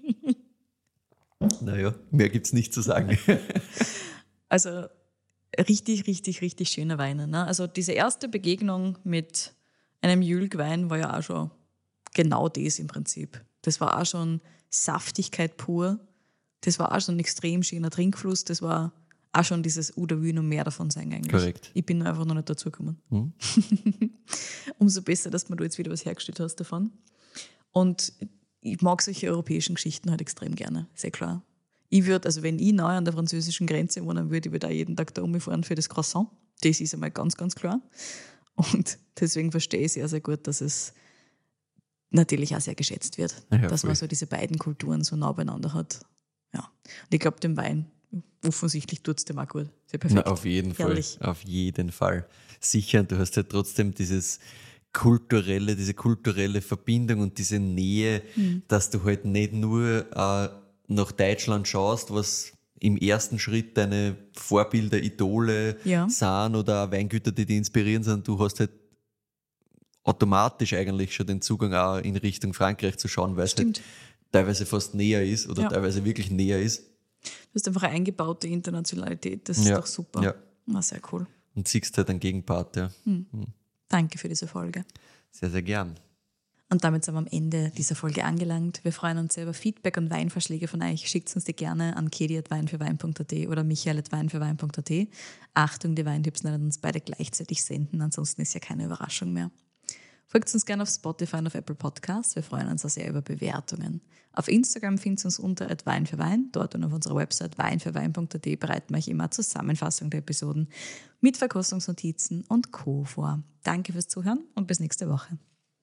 Naja, mehr gibt's nicht zu sagen. Also richtig, richtig, richtig schöne Weine. Ne? Also diese erste Begegnung mit einem Jülg-Wein war ja auch schon genau das im Prinzip. Das war auch schon Saftigkeit pur. Das war auch schon ein extrem schöner Trinkfluss. Das war auch schon dieses da will noch mehr davon sein eigentlich. Korrekt. Ich bin einfach noch nicht dazugekommen. Umso besser, dass du jetzt wieder was hergestellt hast davon. Und ich mag solche europäischen Geschichten halt extrem gerne, sehr klar. Ich würde, also wenn ich nahe an der französischen Grenze wohnen würde, ich würde auch jeden Tag da umfahren für das Croissant. Das ist einmal ganz, ganz klar. Und deswegen verstehe ich sehr, sehr gut, dass es natürlich auch sehr geschätzt wird, Ja, dass voll. man so diese beiden Kulturen so nah beieinander hat. Ja. Und ich glaube, dem Wein, offensichtlich tut es dem auch gut. Sehr perfekt. Na, auf jeden Herrlich. Fall. Auf jeden Fall. Sicher, und du hast ja trotzdem diese kulturelle Verbindung und diese Nähe, dass du halt nicht nur nach Deutschland schaust, was im ersten Schritt deine Vorbilder, Idole Ja. sind oder auch Weingüter, die dich inspirieren, sondern du hast halt automatisch eigentlich schon den Zugang auch in Richtung Frankreich zu schauen, weil es halt Stimmt. teilweise fast näher ist oder Ja. teilweise wirklich näher ist. Du hast einfach eine eingebaute Internationalität. Das ist doch super. Ja. Na, sehr cool. Und siehst halt einen Gegenpart, ja. Danke für diese Folge. Sehr, sehr gern. Und damit sind wir am Ende dieser Folge angelangt. Wir freuen uns sehr über Feedback und Weinvorschläge von euch. Schickt uns die gerne an kedi@weinfürwein.at oder michael@weinfürwein.at. Achtung, die Weintipps werden uns beide gleichzeitig senden, ansonsten ist ja keine Überraschung mehr. Folgt uns gerne auf Spotify und auf Apple Podcasts. Wir freuen uns auch sehr über Bewertungen. Auf Instagram findet ihr uns unter @weinfürwein. Dort und auf unserer Website weinfürwein.at bereiten wir euch immer eine Zusammenfassung der Episoden mit Verkostungsnotizen und Co. vor. Danke fürs Zuhören und bis nächste Woche.